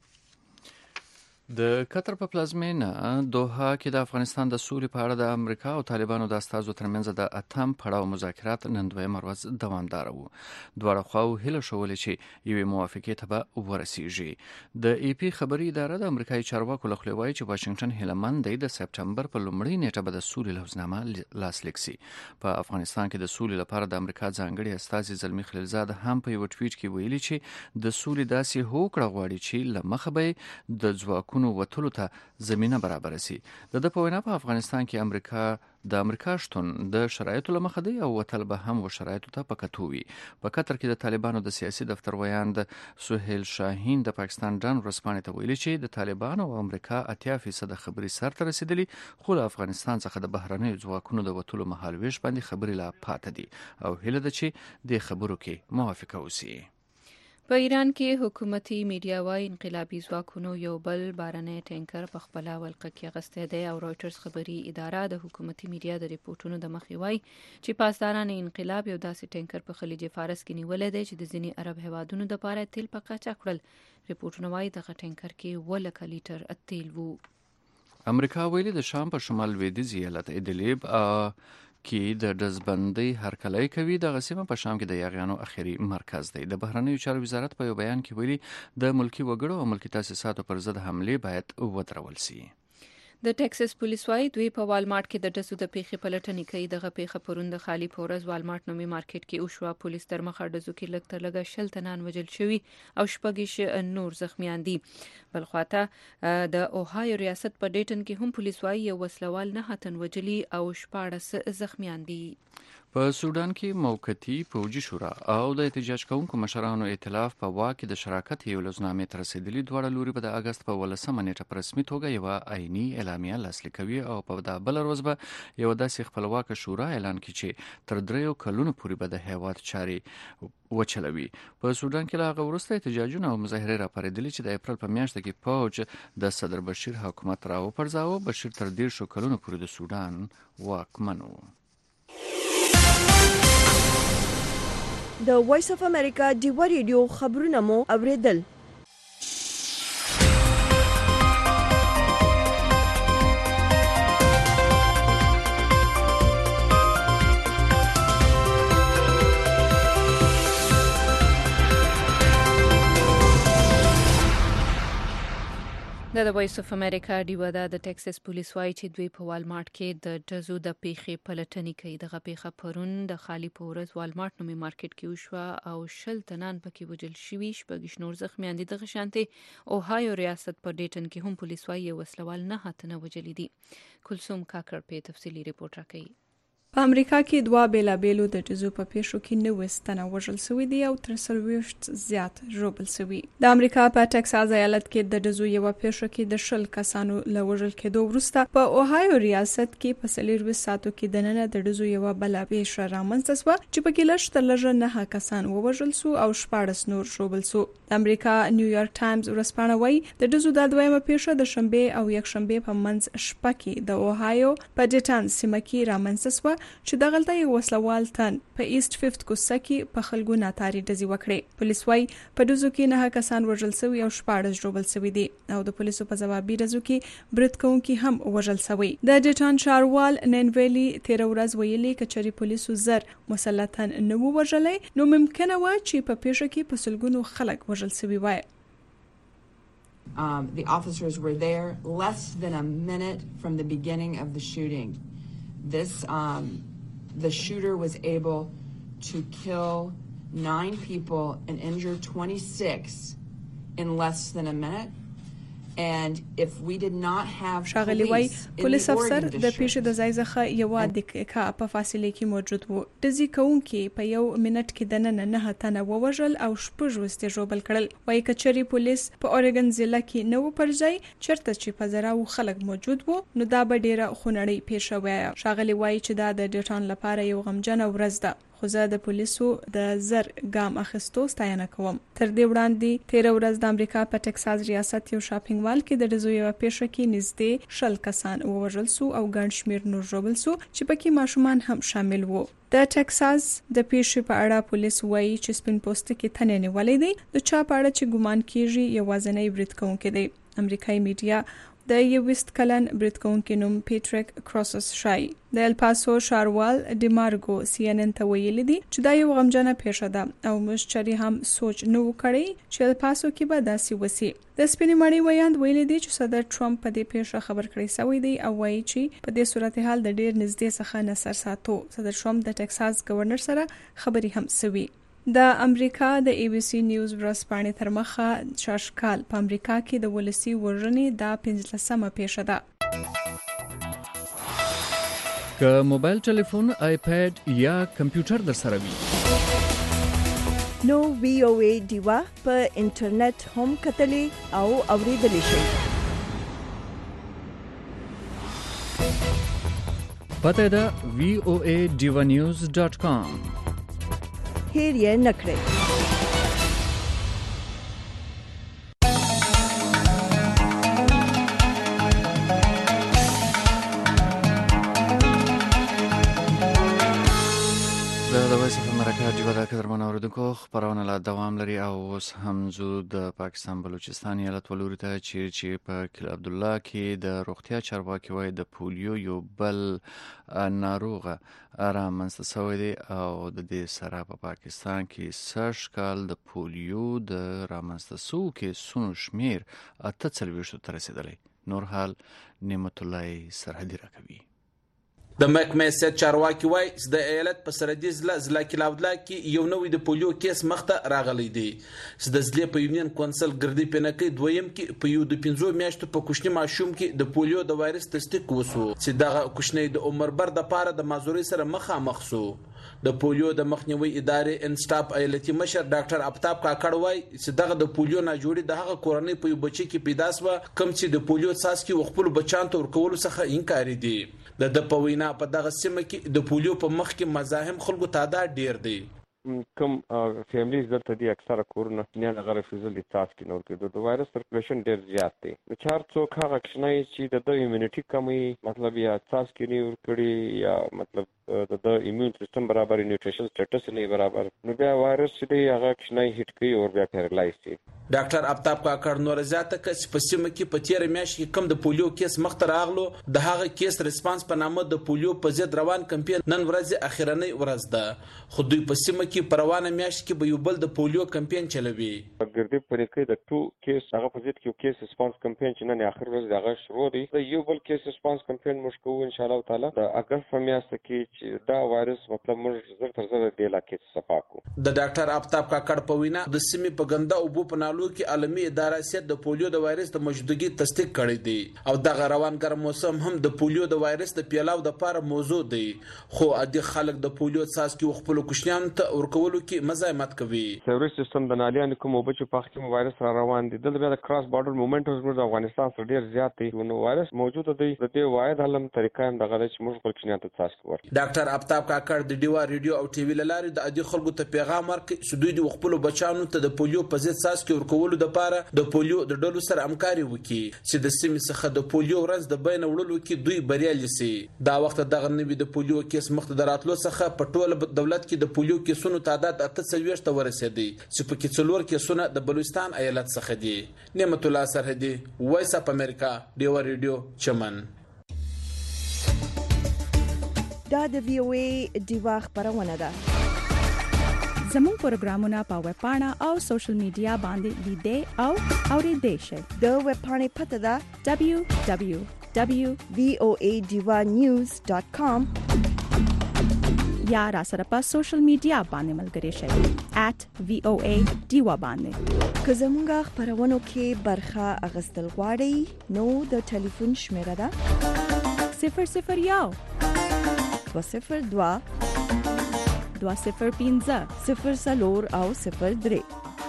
Speaker 3: د قطر په پلازمینه دوحه کې د افغانستان د سولې په اړه د امریکا او طالبانو د استازو ترمنځ د اتم پړاو مذاکرات نن دویمه ورځ دوامدار وو. دواړه خواو هیله شولې چې یوې موافقې ته به ورسیږي. د ای پی خبري اداره د امریکایي چارواکو له خوا وایي چې واشنگټن هیله دی د سپټمبر په لومړۍ نیټه به د سولې لوحځنامه لاسلیک شي. په افغانستان کې د سولې لپاره د امریکا ځانګړي استازي زلمی خلیلزاد هم په یو ټویټ کې ویلي چې د سولې داسې هوکړه غواړي چې له مخه به د ځواکونو وتلو ته زمينه برابر شي. د د په وینا په افغانستان کې امریکا د امریکا شتون د شرایطو له مخه دی او وتل به هم و شرایطو ته پکتو وي. په قطر کې د طالبانو د سیاسي دفتر ویاند سهیل شاهین د پاکستان ډان ورسپانې ته ویلي چې د طالبانو او امریکا اتیا فیصد خبري سرته رسیدلی، خو له افغانستان څخه د بهرنیو ځواکونو د وتلو مهالويش باندې خبري لا پاتې دي او هیله ده چې د خبرو کې موافقه وشي.
Speaker 2: په ایران کې حکومتي میډیا وايي انقلابي ځواکونو یو بل بارنی ټینکر په خپل ولقه کې اغستی دی او رويټرز خبري اداره د حکومتي میډیا د ریپورتونو د مخې وايي چې پاسداران انقلاب یو داسې ټینکر په خلیج فارس کې نیولې دی چې د ځینې عرب هیوادونو د لپاره تیل په قاچاق کړل. ریپورتونه وايي دغه ټینکر کې ولکه لیټر تیل وو.
Speaker 3: امریکا ویلي د شام په شمال لویدیځ ایالت ادلیب کې د دزبندۍ هرکلی کوي. د غسیمه په شام کې د یاغیانو اخیری مرکز دی. د بهرنیو چارو وزارت په یو بیان کې ویلي د ملکی وګړو او ملکی تاسیساتو پر ضد حمله باید ودرول شي.
Speaker 2: د ټکساس پولیس وايي دوی په والمارت کې د ډزو د پیښې پلټنې کوي. دغه پیښه پرون د خالی په ورځ والمارت نومي مارکیټ کې وشوه. پولیس تر مخه ډزو کې لږ تر لږه شل تنان وژل شوي او شپږ نور زخمیان دي. بل خواته د اوهایو ریاست په ډیټن کې هم پولیس وايي یو وسلوال نه تن وژلي او شپاړس زخمیان دي.
Speaker 3: په سودان کې موقتی پوجي شورا او د احتجاج کوونکو مشرانو ائتلاف په واک د شراکت یو لزنامې تر رسیدلي دواړه لوري په د اگست په ولسمه نیټه په رسمي توګه یو عیني اعلامیه لاسلیک کوي او په د بل ورځ به یو داسې خپلواک شورا اعلان کړي چې تر دریو کلونو پورې به د هیواد چارې وچلوي. په سودان کې لا هغه وروسته احتجاجونه او مظاهرې راپارېدلې چې د اپریل په میاشت کې پوج د صدر بشیر حکومت راوپرځاوه. بشیر تر دېرشو کلونو پورې د سودان واکمن و.
Speaker 1: د وایس اف امریکا ډیوا ریډیو خبرونه مو اوریدل.
Speaker 2: د د وایس اف امریکا ډیوا د ټکساس پولیس وايي چې دوی په والمارت کې د ډزو د پیښې پلټنې کوي. دغه پیښه پرون د خالی په ورځ والمارت نومي مارکیټ کې وشوه او شل تنان پکې وژل شوي، شپږ نور زخمیان دي. دغه شانتې اوهایو ریاست په ډیټن کې هم پولیس وايي یو وسلوال نه تنه وژلي دي. کلثوم کاکړ په تفصیلي ریپورت راکوي.
Speaker 13: په امریکا کې دوه بیلابیلو د ډزو په پیښو کې نوي ستنه وژل شوي دي او تر څلوېښت زیات ژوبل شوي. د امریکا په ټکساس ایالت کې د ډزو یو پیښه کې د شل کسانو له وژل کېدو وروسته په اوهایو ریاست کې په څلورویشت ساعتو کې دننه د ډزو یو بل پیښه رامنځته شوه چې پکې لږ تر لږه نه کسان ووژل شو او شپاړس نور ژوبل شو. د امریکا نیویارک ټایمز ورځپاڼه وايي د ډزو د دویمه پیښه د شنبه او یکشنبه په منځ شپه کې د اوهایو په ډیټن سیمه کې رامنځته شوه چې د غلطه یو وسلوال تن په ایست ففت کوڅه کې په خلکو ناتاري ډزې وکړې. پولیس وايي په ډزو کې نه کسان وژل شوي او شپاړس ژوبل شوي دي او د پولیسو په ځوابي ډزو کې برید کوونکي هم وژل شوي. د ډیټن ښاروال نن ویلي تیر ورځ ویلي کچري پولیسو زر مسلطن نه وژلي نو ممکنه و چې په پیښه کې په سلګونو خلک وژل شوي وای.
Speaker 14: Um, the officers were there less than a minute from the beginning of the shooting. This um, the shooter was able to kill nine people and injure twenty-six in less than a minute. And if we did not have
Speaker 13: شاغلی وای پولیس افسر د پیښې د ځای څخه یو دقیقه په فاصله کې موجود وو. ډزې کوونکي په یو منټ کې دننه نه تنه ووژل او شپږ وستې ژوبل کړل. وای کچري پولیس په اورګن ضلع کې نو پرځای چرته چې په زراو خلک موجود وو نو دا به ډیره خونړی پیښه وای. شاغلی وای چې دا د ډیټن لپاره یو غمجن ورځ ده خو زه د پولیسو د زر ګام اخیستو ستاینه کوم. تر دې وړاندې تیر ورځ د امریکا په ټکساس ریاست یو شاپینګ مال کې د ډزو یو پیښه کې نږدې شل کسان ووژل شو او ګڼ شمېر نور ژوبل شو چې پکې ماشومان هم شامل وو. د ټکساس د پیښې په اړه پولیس وایي چې سپین پوسټ کې تنه نیولې دي د چا په اړه چې ګومان کیږي یوازینی برید کوونکی دی. امریکایي میډیا د یوست کلن برید کوونکی نوم پیټریک کروسس شای د الپاسو ښاروال ډیمارګو سی ان ان ته ویلي دي چې دا یو غمجنه پیښه ده او مشچري هم سوچ نه وکړي چې الپاسو کې به داسې وسی. د سپینې مړی ویاند ویلي دي چې صدر ټرمپ په دې پیښه خبر کړی شوی دی او وایي چې په دې صورتحال د ډیر نږدې څخه نظر ساتو. صدر ټرمپ د ټکساس گورنر سره خبري هم شوی. د امریکا د ای بی سی نیوز ورځپاڼې تر مخه شاشکال په امریکا کې د ولسی وژنې د پنځلسمه پیښه ده.
Speaker 3: که موبایل ټلیفون، آیپاد یا کمپیوټر در سره وي
Speaker 1: نو وی او ای ډیوا په انټرنیټ هم کتلې او اوریدلې شئ.
Speaker 3: پته ده وی او ای ډیوا نیوز ډاٹ کام.
Speaker 1: هیر یې نکړئ.
Speaker 3: د قدرمن اوریدونکو خبرونه لا دوام لري او اوس هم زو د پاکستان بلوچستان ایالت ولوري ته چې چې په کل عبد الله کې د روغتیا چارواکي وای د پولیو یو بل ناروغه رامنځته شوی دی او د دې سره په پاکستان کې سږ کال د پولیو د رامنځته شوو کیسونو شمیر اته څلوېښتو ته رسیدلی. نور حال نعمت الله سرحدي راکوي.
Speaker 5: د محکمې سید چارواکي وایي چې د ایالت په سرحدي ضلع ضلع کلاودلا کې یو نوی د پولیو کیس مخته راغلی دی چې د ضلع په یونین کونسل ګردی پینکۍ دویم کې په یو د پنځو میاشتو په کوچني ماشوم کې د پولیو د وایرس تصدیق وسو چې دغه کوچنی د عمر بر د پاره د مازوري سره مخامخ سو. د پولیو د مخنیوي ادارې انسټاپ ایالتي مشر ډاکټر افتاب کاکړ وایي چې دغه د پولیو نه جوړي د هغه کورنۍ په یو بچی کې پیدا سو کوم چې د پولیو څاڅکي خپل بچان ته ورکول څخه انکار دي. د د پوینا په دغه سیمه کې د پولیو په مخ کې مزاحم خلکو تعداد ډیر دی.
Speaker 6: کوم فیملیز دلته دي اکثره کورونه نه هغه ریفیوزل دي تاسو کې نور کې د وایرس سرکولیشن ډیر زیات دی. نو چار څوک هغه کښنای چې د ایمونټي کمی مطلب یا تاسو کې نیور کړي یا مطلب د ایمون سیستم برابر نیوټریشن سټیټس نه برابر نو بیا وایرس دې هغه کښنای هټ کوي او بیا پیرالایز شي. ډاکټر افتاب کاکړ نور زیاته کچ په سیمه کې په تیر میاشت کې کم د پولیو کیس مخته راغلو د هغه کیس ریسپانس په نامه د پولیو په ضد روان کمپاین نن ورځ اخیرنۍ ورځ ده خو دوی په سیمه کې په روانه میاشت کې به یو بل د پولیو کمپاین چلوي. ګردی پرې د ټو کیس هغه په ضد کې کیس ریسپانس کمپاین چې نن اخر ورځ هغه شروع دی د یو بل کیس ریسپانس کمپاین مشکو ان شاء الله تعالی د اگست په میاشت کې چې دا وایرس مطلب موږ زر تر زر د علاقې صفا کو. د ډاکټر افتاب کاکړ په وینا د سیمې په ګنده او بو پنالو کې عالمي اداره سیت د پولیو د وایرس د موجودګي تصدیق کړی دی او د روان ګرم موسم هم د پولیو د وایرس د پیلاو د لپاره موضوع دی خو ادي خلک د پولیو څاڅکي خپل کوشنیان ته ورکولو کې مزاحمت کوي. سیوري سیستم د نالیان کوم وبچ په حکم وایرس را روان دي د بیا د کراس بارډر موومېنټ د افغانستان سره ډیر زیات دی نو وایرس موجود دی د دې واحد حلم طریقه هم دغه چې موږ خپل کوشنیان ته څاڅکي ورکړو. ډاکټر افتاب کاکړ د ډیوا ریډیو او ټي وی لارې د ادي خلکو ته پیغام ورکړي چې دوی د خپل بچانو ته د پولیو په ضد څاڅکي ورکولو لپاره د پولیو د ډلو سره همکاري وکړي چې د سیمې څخه د پولیو ورځ د بین وړلو کې دوی بریالي سي. دا وخت دغه نوی د پولیو کیس مخ ته دراتلو څخه په ټول دولت کې د پولیو کیسونو تعداد اته څلوېښت ته ورسېدی چې په کې څلور کیسونه د بلوچستان ایالت څخه دي. نعمت الله سرحدي وایس اپ امریکا ډیوا ریډیو چمن.
Speaker 1: دا د وی او ای ډیوا خبرونه ده.
Speaker 13: زموږ پروګرامونه په ویب پاڼه او سوشل میډیا باندې لیدئ او اورېدئ شئ.
Speaker 1: د ویب پاڼې پته ده
Speaker 13: دبليو دبليو دبليو
Speaker 1: ډاٹ وی او ای ډیوا نیوز ډاٹ کام
Speaker 13: یا را سره په سوشل میډیا باندې ملګري شئ ایٹ وی او ای ډیوا باندې.
Speaker 1: که زموږ خبرونو کې برخه اغستل غواړئ نو د ټلیفون شمیره ده
Speaker 13: صفر صفر یو
Speaker 1: دو صفر دوا
Speaker 13: دوا صفر پنځه
Speaker 1: صفر څلور او صفر درې.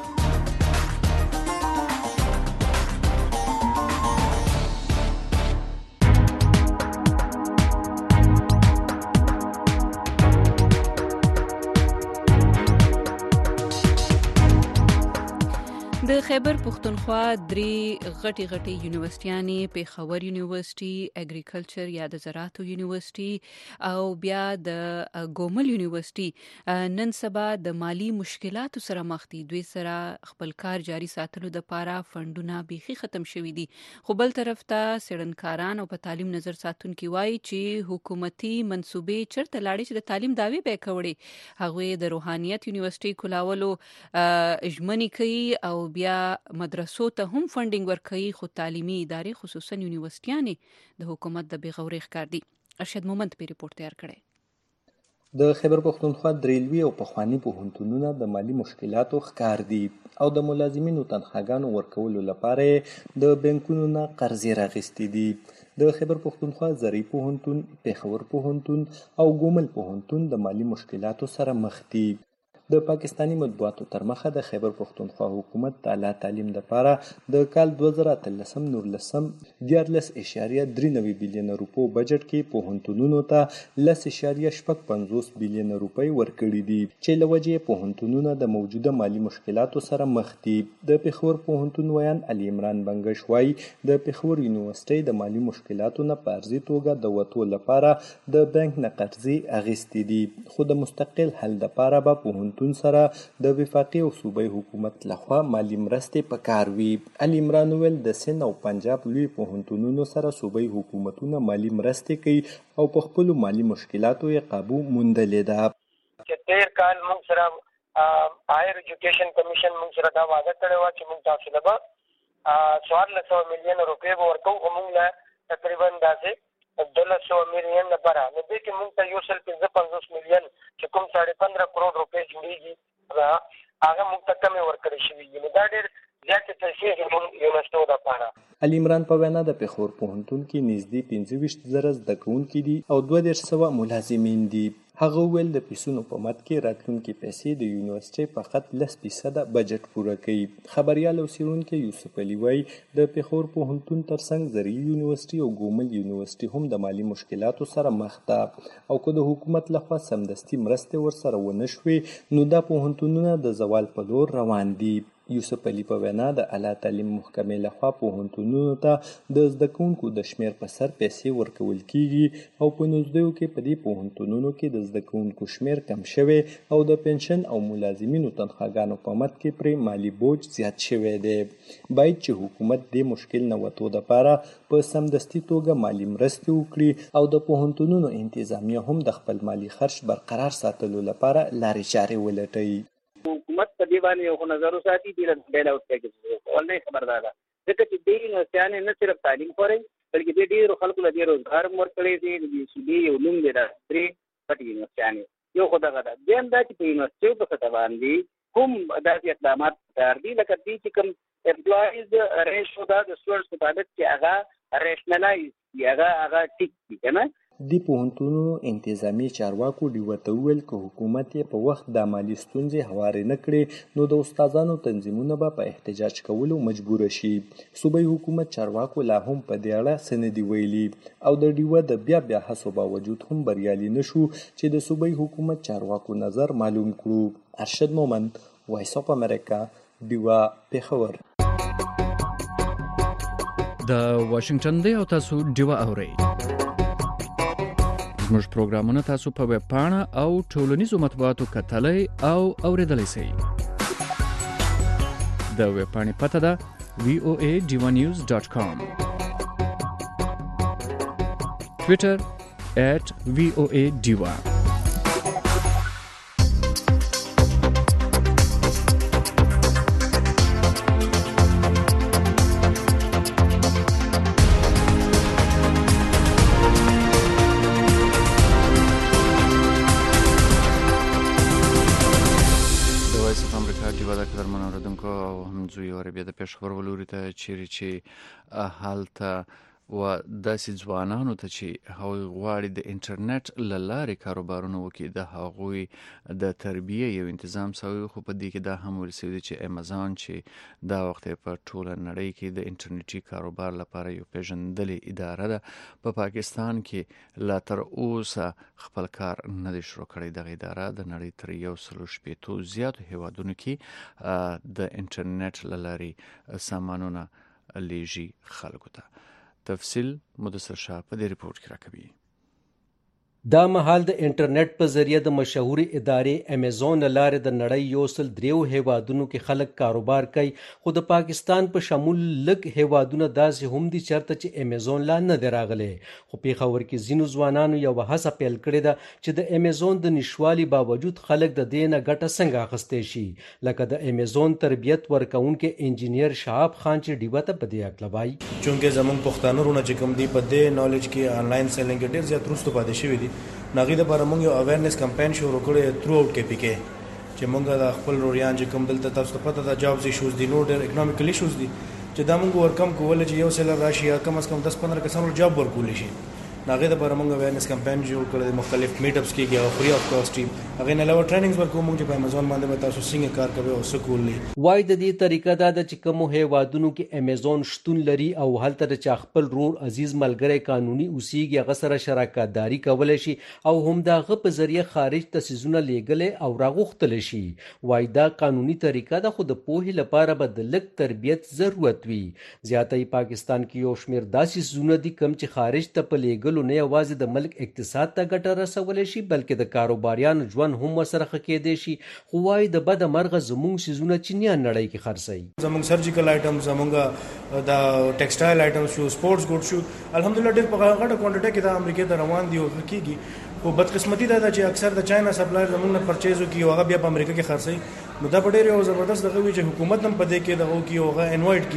Speaker 2: د خیبر پختونخوا درې غټي غټي یونیورسيټیانې پیښور یونیورسيټي اګریکلچر یا د زراعت یونیورسيټي او بیا د ګومل یونیورسيټي نن سبا د مالی مشکلاتو سره مخ دي. دوی سره خپل کار جاري ساتلو د پاره فندونه بيخي ختم شوي دي خو بل طرف ته سړنکاران او په تعلیم نظر ساتونکي وایي چې حکومتي منسوبې چرته لاړې چې د تعلیم داوی به کوي هغه د روحانيت یونیورسيټي کولاولو اجمنی کوي او بیا مدرسو ته هم فندینګ ورکوي خو تعلیمي ادارې خصوصا یونیورسيټیانې د حکومت د بغاوري ښکار دي. ارشد مومند په ریپورت تیار کړی.
Speaker 15: د خیبر پختونخوا دریلوي او پخوانی پوهنتونونه د مالی مشکلاتو ښکار دي او د ملازمینو تنخواګانو ورکولو لپاره د بانکونو نه قرضې راغستې دي. د خیبر پختونخوا زرعي پوهنتون، پیښور پوهنتون او ګومل پوهنتون د مالی مشکلاتو سره مخ دي. د پاکستاني مطبوعاتو تر مخه د خیبر پختونخوا حکومت د اعلی تعلیم لپاره د کال دوه زره اتلسم نورلسم دیارلس اشاریه درې نوي بیلیونه روپو بجټ کې پوهنتونونو ته لس اشاریه شپږ پنځوس بیلیونه روپۍ ورکړي دي چې له وجې پوهنتونونه د موجوده مالی مشکلاتو سره مخ دي. د پیښور پوهنتون ویان علي عمران بنګش وایي د پیښور یونیورسيټي د مالی مشکلاتو نه په ارزي توګه د وتو لپاره د بانک نه قرضې اخیستې دي خو د مستقل حل لپاره به پوهنتون سره د وفاقي او صوبایي حکومت لخوا مالی مرستې پکار وي. علي عمران ویل د سند او پنجاب لوی پوهنتونونو سره صوبایي حکومتونه مالی مرستې کوي او په خپل مالی مشکلاتو یې قابو موندلې ده.
Speaker 16: چې تیر کال موږ سره هایر ایجوکیشن کمیشن موږ سره دا وعده کړې و چې موږ تاسو له څوارلس سوه میلیونه روپۍ به ورکوو، موږ له تقریبا داسې دولس سوه میلیون لپاره نو دې کې موږ ته یو سل پنځه پنځوس میلیون چې کوم ساړه پندره کروڑ روپۍ جوړېږي هغه موږ ته کمې ورکړې شوي دي. نو دا ډېر زیاتې پیسې دي موږ یونیورسټو دپاره.
Speaker 15: علي عمران په وینا د پېښور پوهنتون کې نږدې پنځه ویشت زره زده کوونکي دي او دوه دېرش سوه ملازمین دي. هغه وویل د پیسونو په مد کې راتلونکي پیسې د یونیورسټۍ فقط لس فیصده بجټ پوره کوي. خبریال او څېړونکی یوسف علي وایي د پېښور پوهنتون ترڅنګ زرعي یونیورسټي او ګومل یونیورسټي هم د مالي مشکلاتو سره مخ ده او که د حکومت لخوا سمدستي مرستې ورسره ونه شوې نو دا پوهنتونونه د زوال په لور روان دي. یوسف علي په وینا د اعلی تعلیم محکمې لخوا پوهنتونونو ته د زده کوونکو د شمېر په سر پیسې ورکول کیږي او په نږدېو کې په دې پوهنتونونو کې د زده کوونکو شمېر کم شوی او د پنشن او ملازمینو تنخواګانو په مد کې پرې مالی بوج زیات شوی دی. باید چې حکومت دې مشکل نه وتو دپاره په سمدستي توګه مالی مرستې وکړي او د پوهنتونونو انتظامیه هم د خپل مالی خرچ برقرار ساتلو لپاره لارې چارې ولټوي.
Speaker 17: حکومت په دې باندې یو نظر وساتي چې د بیل اوټ پیکیج ولنه خبردار ده ځکه چې دې یونیورسټیانې نه صرف تعلیم خوري بلکې دې ډېرو خلکو له دې روزګار هم ورکړی دی. د یو سي یو نوم دی د درې پټې یونیورسټیانې یو خو دغه ده. دویم دا چې په یونیورسټیو په سطح باندې کوم داسې اقدامات پکار دي لکه دې چې کوم امپلایز ریشو ده د سټوډنټس مطابق چې هغه ریشنلایز دي هغه هغه ټیک دي که نه.
Speaker 15: دې پوهنتونونو انتظامي چارواکو ډیوه ته وویل که حکومت یې په وخت د مالي ستونزې هوارې نه کړې نو د استادانو تنظیمونه به په احتجاج کولو مجبوره شي. صوبایي حکومت چارواکو لا هم په دې اړه څه نه دي ویلي او د ډیوه د بیا بیا هڅو باوجود هم بریالي نه شو چې د صوبایي حکومت چارواکو نظر معلوم کړو. ارشد مومند، وایس اف امریکا، ډیوه، پېښور.
Speaker 3: د واشنگټن دی او تاسو ډیوه اورئ. زموږ پروګرامونه تاسو په ویب پاڼه او ټولنیزو مطبوعاتو کتلای او اوریدلای شئ. د ویب پاڼې پته ده وی او ای ډیوا نیوز ډاټ کام. ټویټر ایٹ وی او ای ډیوا. د پېښور ولوري ته چیرې چې هلته و داسې ځوانانو ته چې هغوی غواړي د انټرنیټ له لارې کاروبارونه وکړي د هغوی د تربیې یو انتظام شوی خو په دې کې دا هم ویل شوي چې امازون چې دا وخت په ټوله نړۍ کې د انټرنیټي کاروبار لپاره یو پیژندلې اداره ده په پاکستان کې لا تر اوسه خپل کار نه دی شروع کړی. دغه اداره د نړۍ تر یو سلو شپېتو زیاتو هیوادونو کې د انټرنیټ له لارې سامانونه لیږي خلکو ته. تفصیل مدثر شاه په دې ریپورت کې راکوي.
Speaker 18: دا مهال د انټرنیټ په ذریعه د مشهوري ادارې امیزون لاره د نړۍ یو سل دریو هیوادونو کې خلک کاروبار کوي خو د پاکستان په شمول لږ هیوادونه داسې هم دي چرته چې امیزون لا نه دی راغلی خو پېښور کې ځینو ځوانانو یو هڅه پیل کړې ده چې د امیزون د نشوالي باوجود خلک د دې نه ګټه څنګه اخیستی شي لکه د امیزون تربیت ورکوونکی انجینیر شهاب خان چې ډیوه ته په دې هکله وایي.
Speaker 19: چونکې زموږ پښتانه وروڼه چې کوم دي په دې نالج کې آنلاین سیلینګ ډېر زیات وروسته پاتې شوي دي. ناغي د لپاره موږ یو اویرنس کمپاین شروع کړی تھرو اوټ کې پی کې چې موږ د خپل روریان چې کوم دلته تاسو ته پته ده جابز ایشوز دي نو ډېر اکنامیکل ایشوز دي چې دا موږ ورکم کول چې یو سیلر راشي یا کم از کم دس پندرہ کسانو جاب ورکول شي. ناغي د لپاره موږ اویرنس کمپاین جوړ کړی مختلف میټ اپس کېږي او فری اف کاست ټیم هغه نه علاوه ټریننګز ورکوم موږ په امازون باندې به تاسو څنګه کار کوي او سکولې
Speaker 18: وای د دې طریقه دا د چې کوم هیوادونو کې امیزون شتون لري او هلته د چا خپل رور عزیز ملګری قانوني اوسېږي هغه سره شراکت داری کولای شي او هم دغه په ذریعه خارج ته سيزونه لیږل او راغوښتل شي. وای دا قانوني طریقه ده خو د پوهې لپاره به د لږ تربیت ضرورت وي. زیاتې پاکستان کې یو شمېر داسې سيزونه دي کوم چې خارج ته په لیږلو نه یوازې د ملک اقتصاد ته ګټه رسولی شي بلکې د کاروباریانو ژوند هم ورسره ښه کېدی شي. خو وایي د بده مرغه زموږ څیزونه چینیان نړۍ کې خرڅوي.
Speaker 19: زموږ سرجیکل آیټمز زموږ د ټیکسټایل آیټمز شو سپورټس ګوډ شو الحمدلله ډېر په غټه کوانټیټي کې د امریکا ته روان دي او کېږي. خو بدقسمتي دا ده چې اکثر د چاینا سپلایر زموږ نه پرچیز وکړي او هغه بیا په امریکا کې خرڅوي. نو دا په ډېر یو زبردست دغه وي چې حکومت هم په دې کې دغه وکړي او هغه انوایټ کړي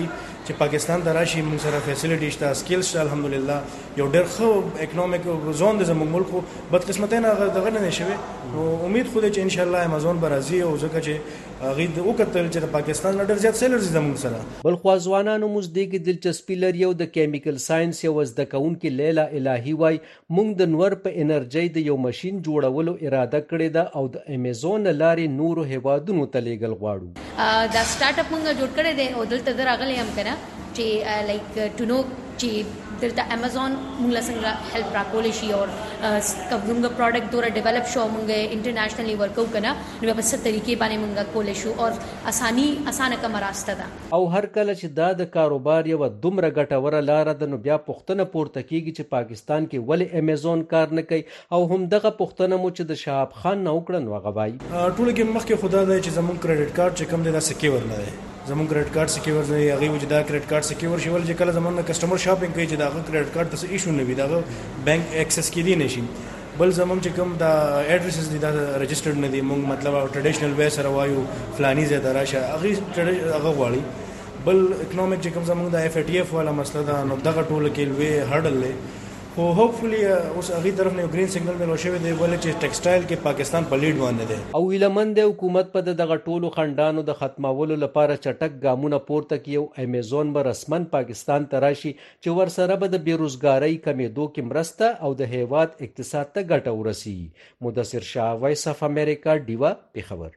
Speaker 19: چې پاکستان ته راشي موږ سره فیسیلیټي شته سکیلز شته الحمدلله یو ډېر ښه اکونومیک زون دی زموږ ملک خو بدقسمتۍ نه دغه نه شوی نو امید خو دی چې انشاءالله امازون به راځي او ځکه چې هغوی وکتل چې د پاکستان نه ډېر زیات سیلرز دي زموږ سره
Speaker 18: بلخوا ځوانانو موږ دې کې دلچسپي لري او د کیمیکل ساینس یو زده کوونکي لیلا الهي وایي موږ د نور په انرژۍ د یو ماشین جوړولو اراده کړې ده او د امیزون له لارې نورو هیوادونو ته لیږل غواړو
Speaker 20: دا سټارټ اپ موږ جوړ کړی دی او دلته د راغلی هم که نه چې لایک ټو نو چې دلته امیزون موږ له څنګه هیلپ راکولی شي او زموږ پروډکټ دوره ډیولپ شو موږ انټرنیشنلی ورکو که نه نو بیا په څه طریقې باندې موږ کولی شو او اساني اسانه کومه راسته ده
Speaker 18: او هر کله چې دا د کاروبار یوه دومره ګټوره لاره ده نو بیا پوښتنه پورته کیږي چې پاکستان کې ولې امیزون کار نه کوي او همدغه پوښتنه مو چې د شهاب خان نه وکړه نو هغه وایي
Speaker 19: ټوله کې مخکې خو دا دی چې زموږ کریډټ کارت چې کوم دی دا سکیور نه دی زموږ کریډټ کارت سکیور دی هغوی وایي چې دا کریډټ کارت سکیور شي ولې چې کله زموږ نه کسټمر شاپینګ کوي چې د هغه کریډټ کارت ته څه ایشو نه وي د هغه بینک ایکسس کیدی نه شي بل زموږ چې کوم دا ایډریسز دي دا رجسټرډ نه دي موږ مطلب ټریډیشنل وے سره وایو فلانی ځای ته راشه هغوی هغه غواړي بل اکنومیک چې کوم زموږ د ایف ای ټي ایف والا مسله ده نو دغه ټوله کې لوی هرډل دی خو هوپفلی اوس هغې طرف نه یو ګرین سیګنل میلو شوی دی ولې چې ټیکسټایل کې پاکستان په لیډ باندې دی
Speaker 18: او هیله د حکومت په دغه ټولو خنډانو د ختمولو لپاره چټک ګامونه پورته کړي او امیزون به رسمن پاکستان ته راشي چې ورسره به د بیروزګارۍ کمېدو کې مرسته او د هیواد اقتصاد ته ګټه ورسي مدثر شاه وایس اف امریکا ډیوا پیښور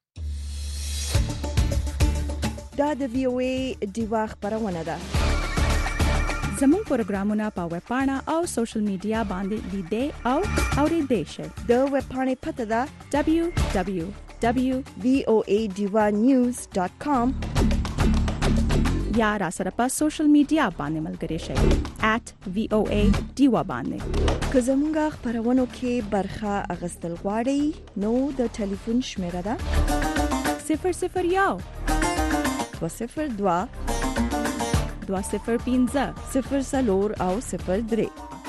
Speaker 1: دا د وی او ای ډیوا خبرونه ده
Speaker 13: زموږ پروګرامونه په ویب پاڼه او سوشل میډیا باندې لیدئ او اورېدئ شئ
Speaker 1: د ویب پاڼې پته ده
Speaker 13: دبلیو دبلیو دبلیو
Speaker 1: وی او ای ډیوا نیوز ډاټ کام
Speaker 13: یا را سره په سوشل میډیا باندې ملګري شئ ایټ وی او ای ډیوا باندې
Speaker 1: که زموږ خبرونو کې برخه اخیستل غواړئ نو د ټلیفون شمیره ده
Speaker 13: صفر صفر یو
Speaker 1: دوه صفر دوه
Speaker 13: دوه صفر پنځه
Speaker 1: صفر څلور او صفر درې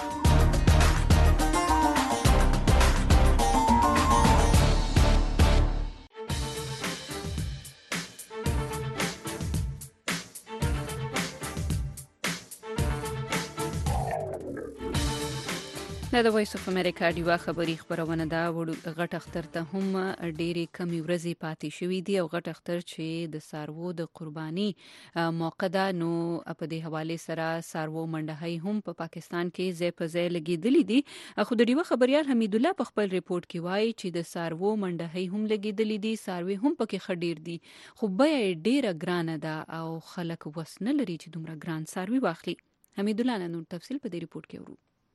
Speaker 2: دا د وایس اف امریکا ډیوا خبری خبرونه دا وړو غټ اختر ته هم ډېری کمی ورځې پاتې شوې دي او غټ اختر چې د سارو د قرباني موقع ده نو په دې حواله سره سارو منډهي هم په پاکستان کې ځای په ځای لګیدلې دي خو د ډیوا خبريال حمید الله په خپل ریپورت کې وایي چې د سارو منډهي هم لګیدلې دي ساروي هم پکې خډیر دي خو به ډېره ګرانه ده او خلک وسنه لري چې دومره ګران ساروي واخلي حمید الله نور تفصیل په دې ریپورت کې ورو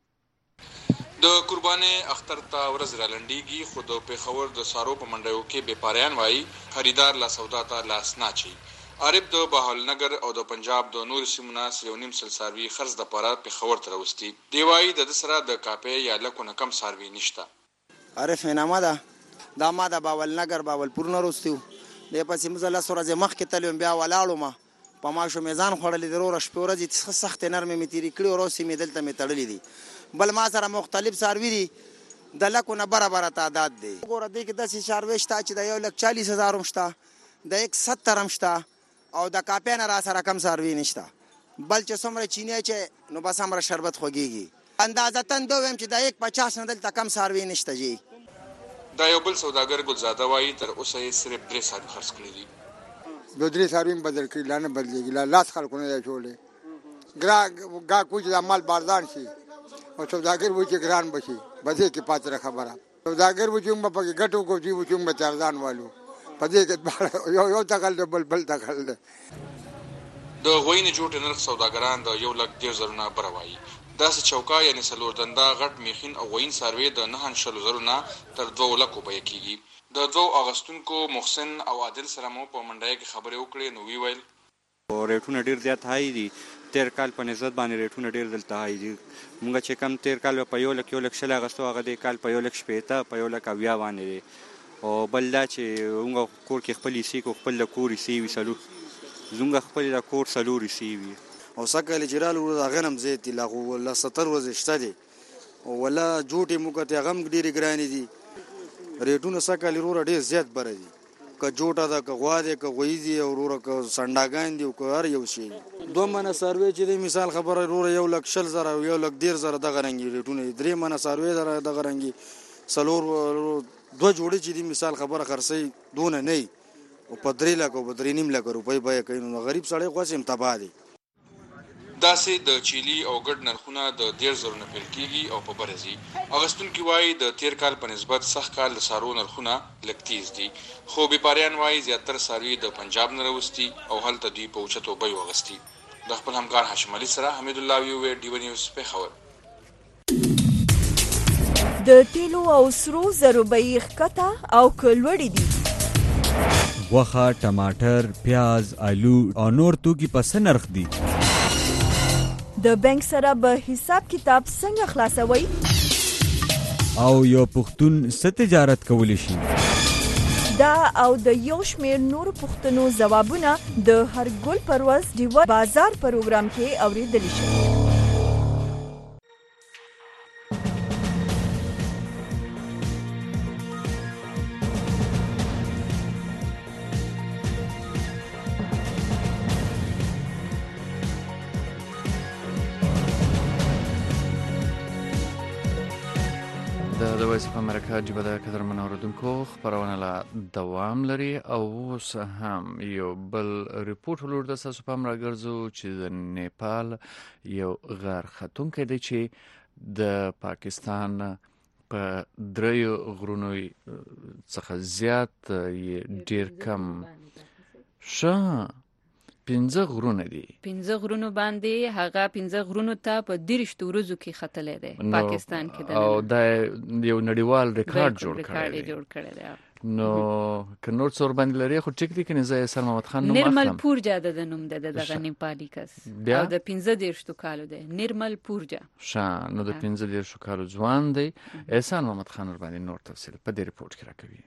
Speaker 11: د قرباني اختر ته ورځ را لنډيږي خو د پیښور د سارو په منډیو کې بیپاریان وایي خریدار لا سودا ته لاس نه چي عارف د بهاولنګر او د پنجاب د نور سیمونه یو نیم سل ساروي خرڅ د پاره پیښور ته راوستي دی وایي د سره د کاپې یا لکونه کم ساروي نشته
Speaker 21: عارف نامه ده دا ما د بهاولنګر باولپور نه راوستیو د پسې مزله سره ز مخ کې تلم بیا ولاړو ما په ما شو میزان خړلې درو رش په ورځ سخت نرمه می تیری کړي او سیمه دلته می تړلې دي بل ما سره مختلف ساروي دي د لکونه برابر تعداد دي وګوره دې کې داسې ساروي شته چې د یو لک چالیس هزار هم شته د یک ستر هم شته او د کاپین را سره کم ساروي نشته بل چې څومره چینه چې نو بس همره شربت خوږيږي اندازتن دویم چې د یک پچاس نه دلته کم ساروي نشته جی
Speaker 11: دا یو بل سوداګر ګلزاده وایي تر اوسه یې صرف درې ساروي خرڅ کړي دي
Speaker 22: د درې ساروي بدل کړي لا نه بدلېږي لا لاس خلکو نه جوړې ګرا گا کوچ د مال بازار شي او سوداګر و چې ګران بشي بځې کې پاتره خبره سوداګر و چې موږ په ګټو کو چې و چې موږ چارزان والو پدې کې یو یو تکل بل بل تکل
Speaker 11: د غوینه جوړ نرخ سوداګران د یو لک ډیر زرونه بروي داسې چوکا یعنی سلور دنده غټ میخین او غوین سروي د نه شلو زرونه تر دوه لکو به کېږي د دوه اغستونکو محسن او عادل سره مو په منډای کې خبرې وکړې نو وی ویل
Speaker 23: او ریټونه ډیر زیات هاي دي تیر کال په نسبت باندې ریټونه ډیر دلته هاي دي مونږ چې کم تیر کال په یو لک یو لک شل اغستو هغه د کال په یو لک شپېته په یو لک اویا باندې او بل دا چې موږ کور کې خپل سی کو خپل کور سی وی سلو زونږ خپل کور سلو سی وی
Speaker 21: او سکه جرال ور غنم زيت لا ولا ستر ورځ شته دي ولا جوټي موږ ته غم ډیر ګران دي ریټونه سکه لرو ډیر زیات بر دي که جوټه ده که غوا دی که غوی دی وروره که سنډاګان دي که هر یو شی دوه منه سروې چې دی مثال خبره وروره یو لک شل زره او یو لک ډېر زره دغه رنګي ریټونه درې منه سروې دره دغه رنګي څلور دوه جوړې چې دی مثال خبره خرڅوي دونه نه وي او په درې لک او په درې نیم لک روپۍ بیه کوي نو غریب سړی خو هسې هم تباه دی.
Speaker 8: داسې د چیلي او ګډ نرخونه د ډېر زرو نه پیل کېږي او په بره ځي. اغوستونکي وایي د تیر کال په نسبت سخت کال د څاروو نرخونه لږ تیز دي، خو بیپاریان وایي زیاتره څاروي د پنجاب نه راوستي او هلته دوی په اوچتو بیو اغوستي. د خپل همکار هاشم علي سره حمید الله ویوی ډیو نیوز پېښور.
Speaker 1: د تیلو او سرو زرو بیې ښکته او که لوړې دي.
Speaker 9: غوښه، ټماټر، پیاز، آلو او نور توکي په څه نرخ دي؟
Speaker 1: د بانک سره به حساب کتاب څنګه خلاصوي؟
Speaker 9: او یو پښتون څه تجارت کولی شي؟
Speaker 1: دا او د یو شمېر نورو پوښتنو ځوابونه د هر ګل پر ورځ ډیوه بازار پروګرام کې اورېدلی شي.
Speaker 3: د وایس اف امریکا ډیوه د قدرمنو اوریدونکو خپرونه لا دوام لري او اوس هم یو بل ریپورټ ولور د تاسو پام راګرځو چې د نیپال یو غار ختونکی دی چې د پاکستان په دریو غرونو څخه زیات یې ډیر کم شه پنځه غرونه دي.
Speaker 2: پنځه غرونو باندې هغه پنځه غرونو ته په دیرشتو ورځو کې ختلې ده پاکستان کې ده
Speaker 3: او دا یو نړیوال ریکارډ جوړ کړی
Speaker 2: دی. جوړ کړی دی
Speaker 3: نو که نور څور باندې لري خو ټیک دی کنه زه سر محمد خان نوم اخلم.
Speaker 2: نرمل پورجا د نوم ده دغه نیپالي کس او د پنځه دیرشتو کالو ده نرمل پورجا.
Speaker 3: ښه نو د پنځه دیرشو کالو ځوان دی. احسان محمد خان ور باندې نور تفصیل په دې ریپورت کې راکوي.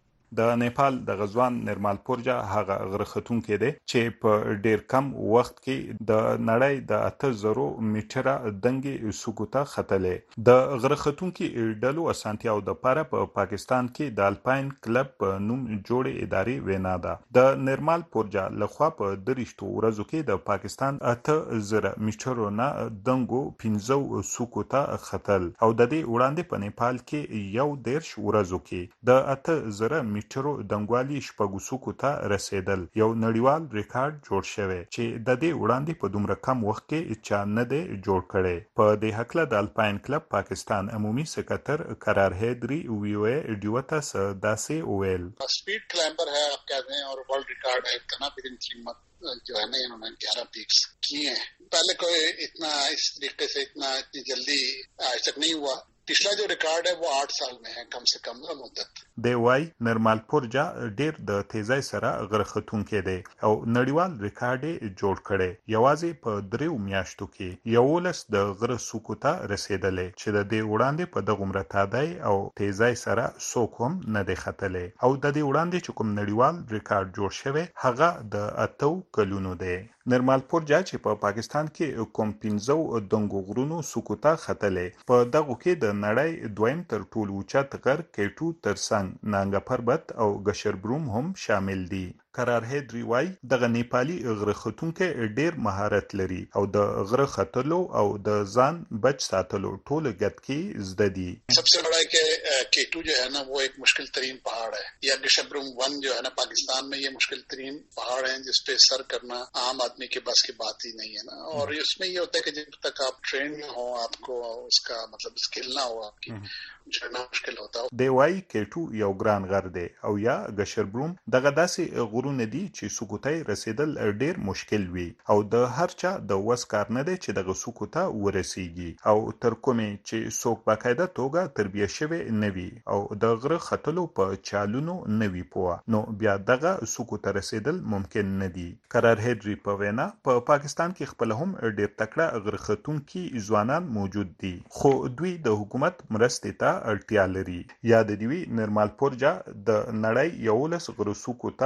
Speaker 10: د نیپال د غزوان نرمال پورجا هغه غره ختونکې دی چې په ډیر کم وخت کې د نړۍ د اته زرو میټره دنګې سکوته ختلې. د غره ختونکې ډلو اسانتیاو د پاره په پا پاکستان کې د الپاین کلب په نوم جوړې ادارې وینا ده. د نرمال پورجا لخوا په دریشتو ورځو کې د پاکستان اته زره میټرو نه دنګو پنځو سکوته ختل او د دې وړاندې په نیپال کې یو دیرش ورځو کې د اته زره میټرو دنګوالي شپږو سکو ته رسیدل. یو نړیوال ریکارډ جوړ شوی چې د دې وړاندې په دومره کم وخت کې چا نه دی جوړ کړی. په دې هکله د الپاین کلب پاکستان عمومي سکرټر قرار حیدری ویوه ډیوتا س داسې ویل
Speaker 24: speed climber है आप कहते हैं और world record है इतना बिन कीमत जो है ना इन्होंने ग्यारह पीक्स किए हैं. पहले कोई इतना इस तरीके से इतना इतनी जल्दी आज तक नहीं हुआ. पिछला जो रिकॉर्ड है वो आठ साल में है कम से कम मुद्दत.
Speaker 10: دی وای نرمال پورجا ډیر د تیزای سره غره ختونکې دی او نړیوال ریکارډ جوړ کړي. یوازې په دریو میاشتو کې یولس د غره سکوته رسیدلې چې د دې وړاندې په دغه عمر تادای او تیزای سره څوک هم نه دی ختلې او د دې وړاندې چې کوم نړیوال ریکارډ جوړ شوی هغه د اتو کلونو دی. نرمال پورجا چې په پا پاکستان کې کوم پنځو دنګو غرونو سکوته ختلې په دغه کې د نړۍ دویم تر ټولو اوچت غر کېټو ترڅنګ نانګا پربت او ګشربروم هم شامل دي. قرار حیدری وای دغه نیپالي غره ختونکې ډیر مهارت لري او د غره ختلو او د ځان بچ ساتلو ټول ګټ کې زده دي.
Speaker 24: सबसे बड़ा है कि केटू जो है ना वो एक मुश्किल तरीन पहाड़ है या गशबरूम वन जो है ना पाकिस्तान में ये मुश्किल तरीन पहाड़ है जिसपे सर करना आम आदमी के बस की बात ही नहीं है ना. और इसमें ये होता है कि जब तक आप ट्रेन न हो आपको उसका मतलब स्किल ना हो आपकी चढ़ना मुश्किल होता है.
Speaker 10: دی وای کېټو یو ګران غر دی او یا ګشربروم دغه داسې غرونه دي چې سکوتای رسیدل ډیر مشکل وي او د هر چا د وس کار نه دی چې دغه سکوته ورسیږي او تر کومې چې څوک باقاعده توګه تربیه شوی نه وي او د غره ختلو په چالونو نه وي پوه نو بیا دغه سکوته رسیدل ممکن نه دي. قرار حیدری په وینا په پا پاکستان کې خپل هم ډیر تکړه غره ختونکي ځوانان موجود دي خو دوی د حکومت مرستې ته اړتیا لري. یاد دی وی نرمال پورجا د نړۍ یولس غره سکوته د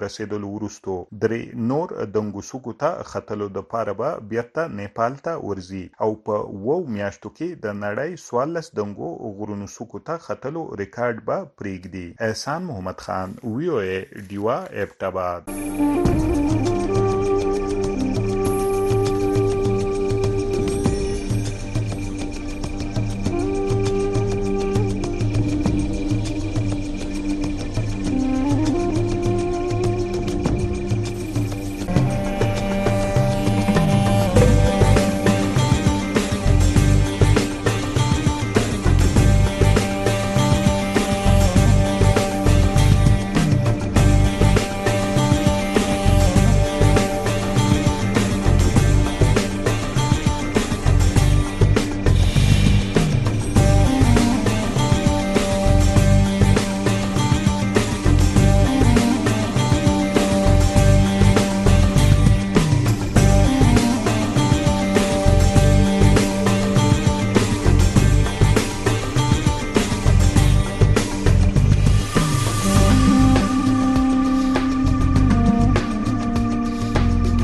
Speaker 10: رسیدلو وروسته درې نور دنګو سوکو ته ختلو د پاره به بیرته نیپال ته ورځي او په وو میاشتو کې د نړۍ څوارلس دنګو غرونو سوکو ته ختلو ریکارډ به پریږدي. احسان محمد خان، وی او ای ډیوا ابټاباد.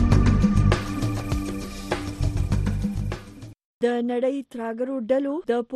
Speaker 1: د نړۍ ترهګرو ډلو د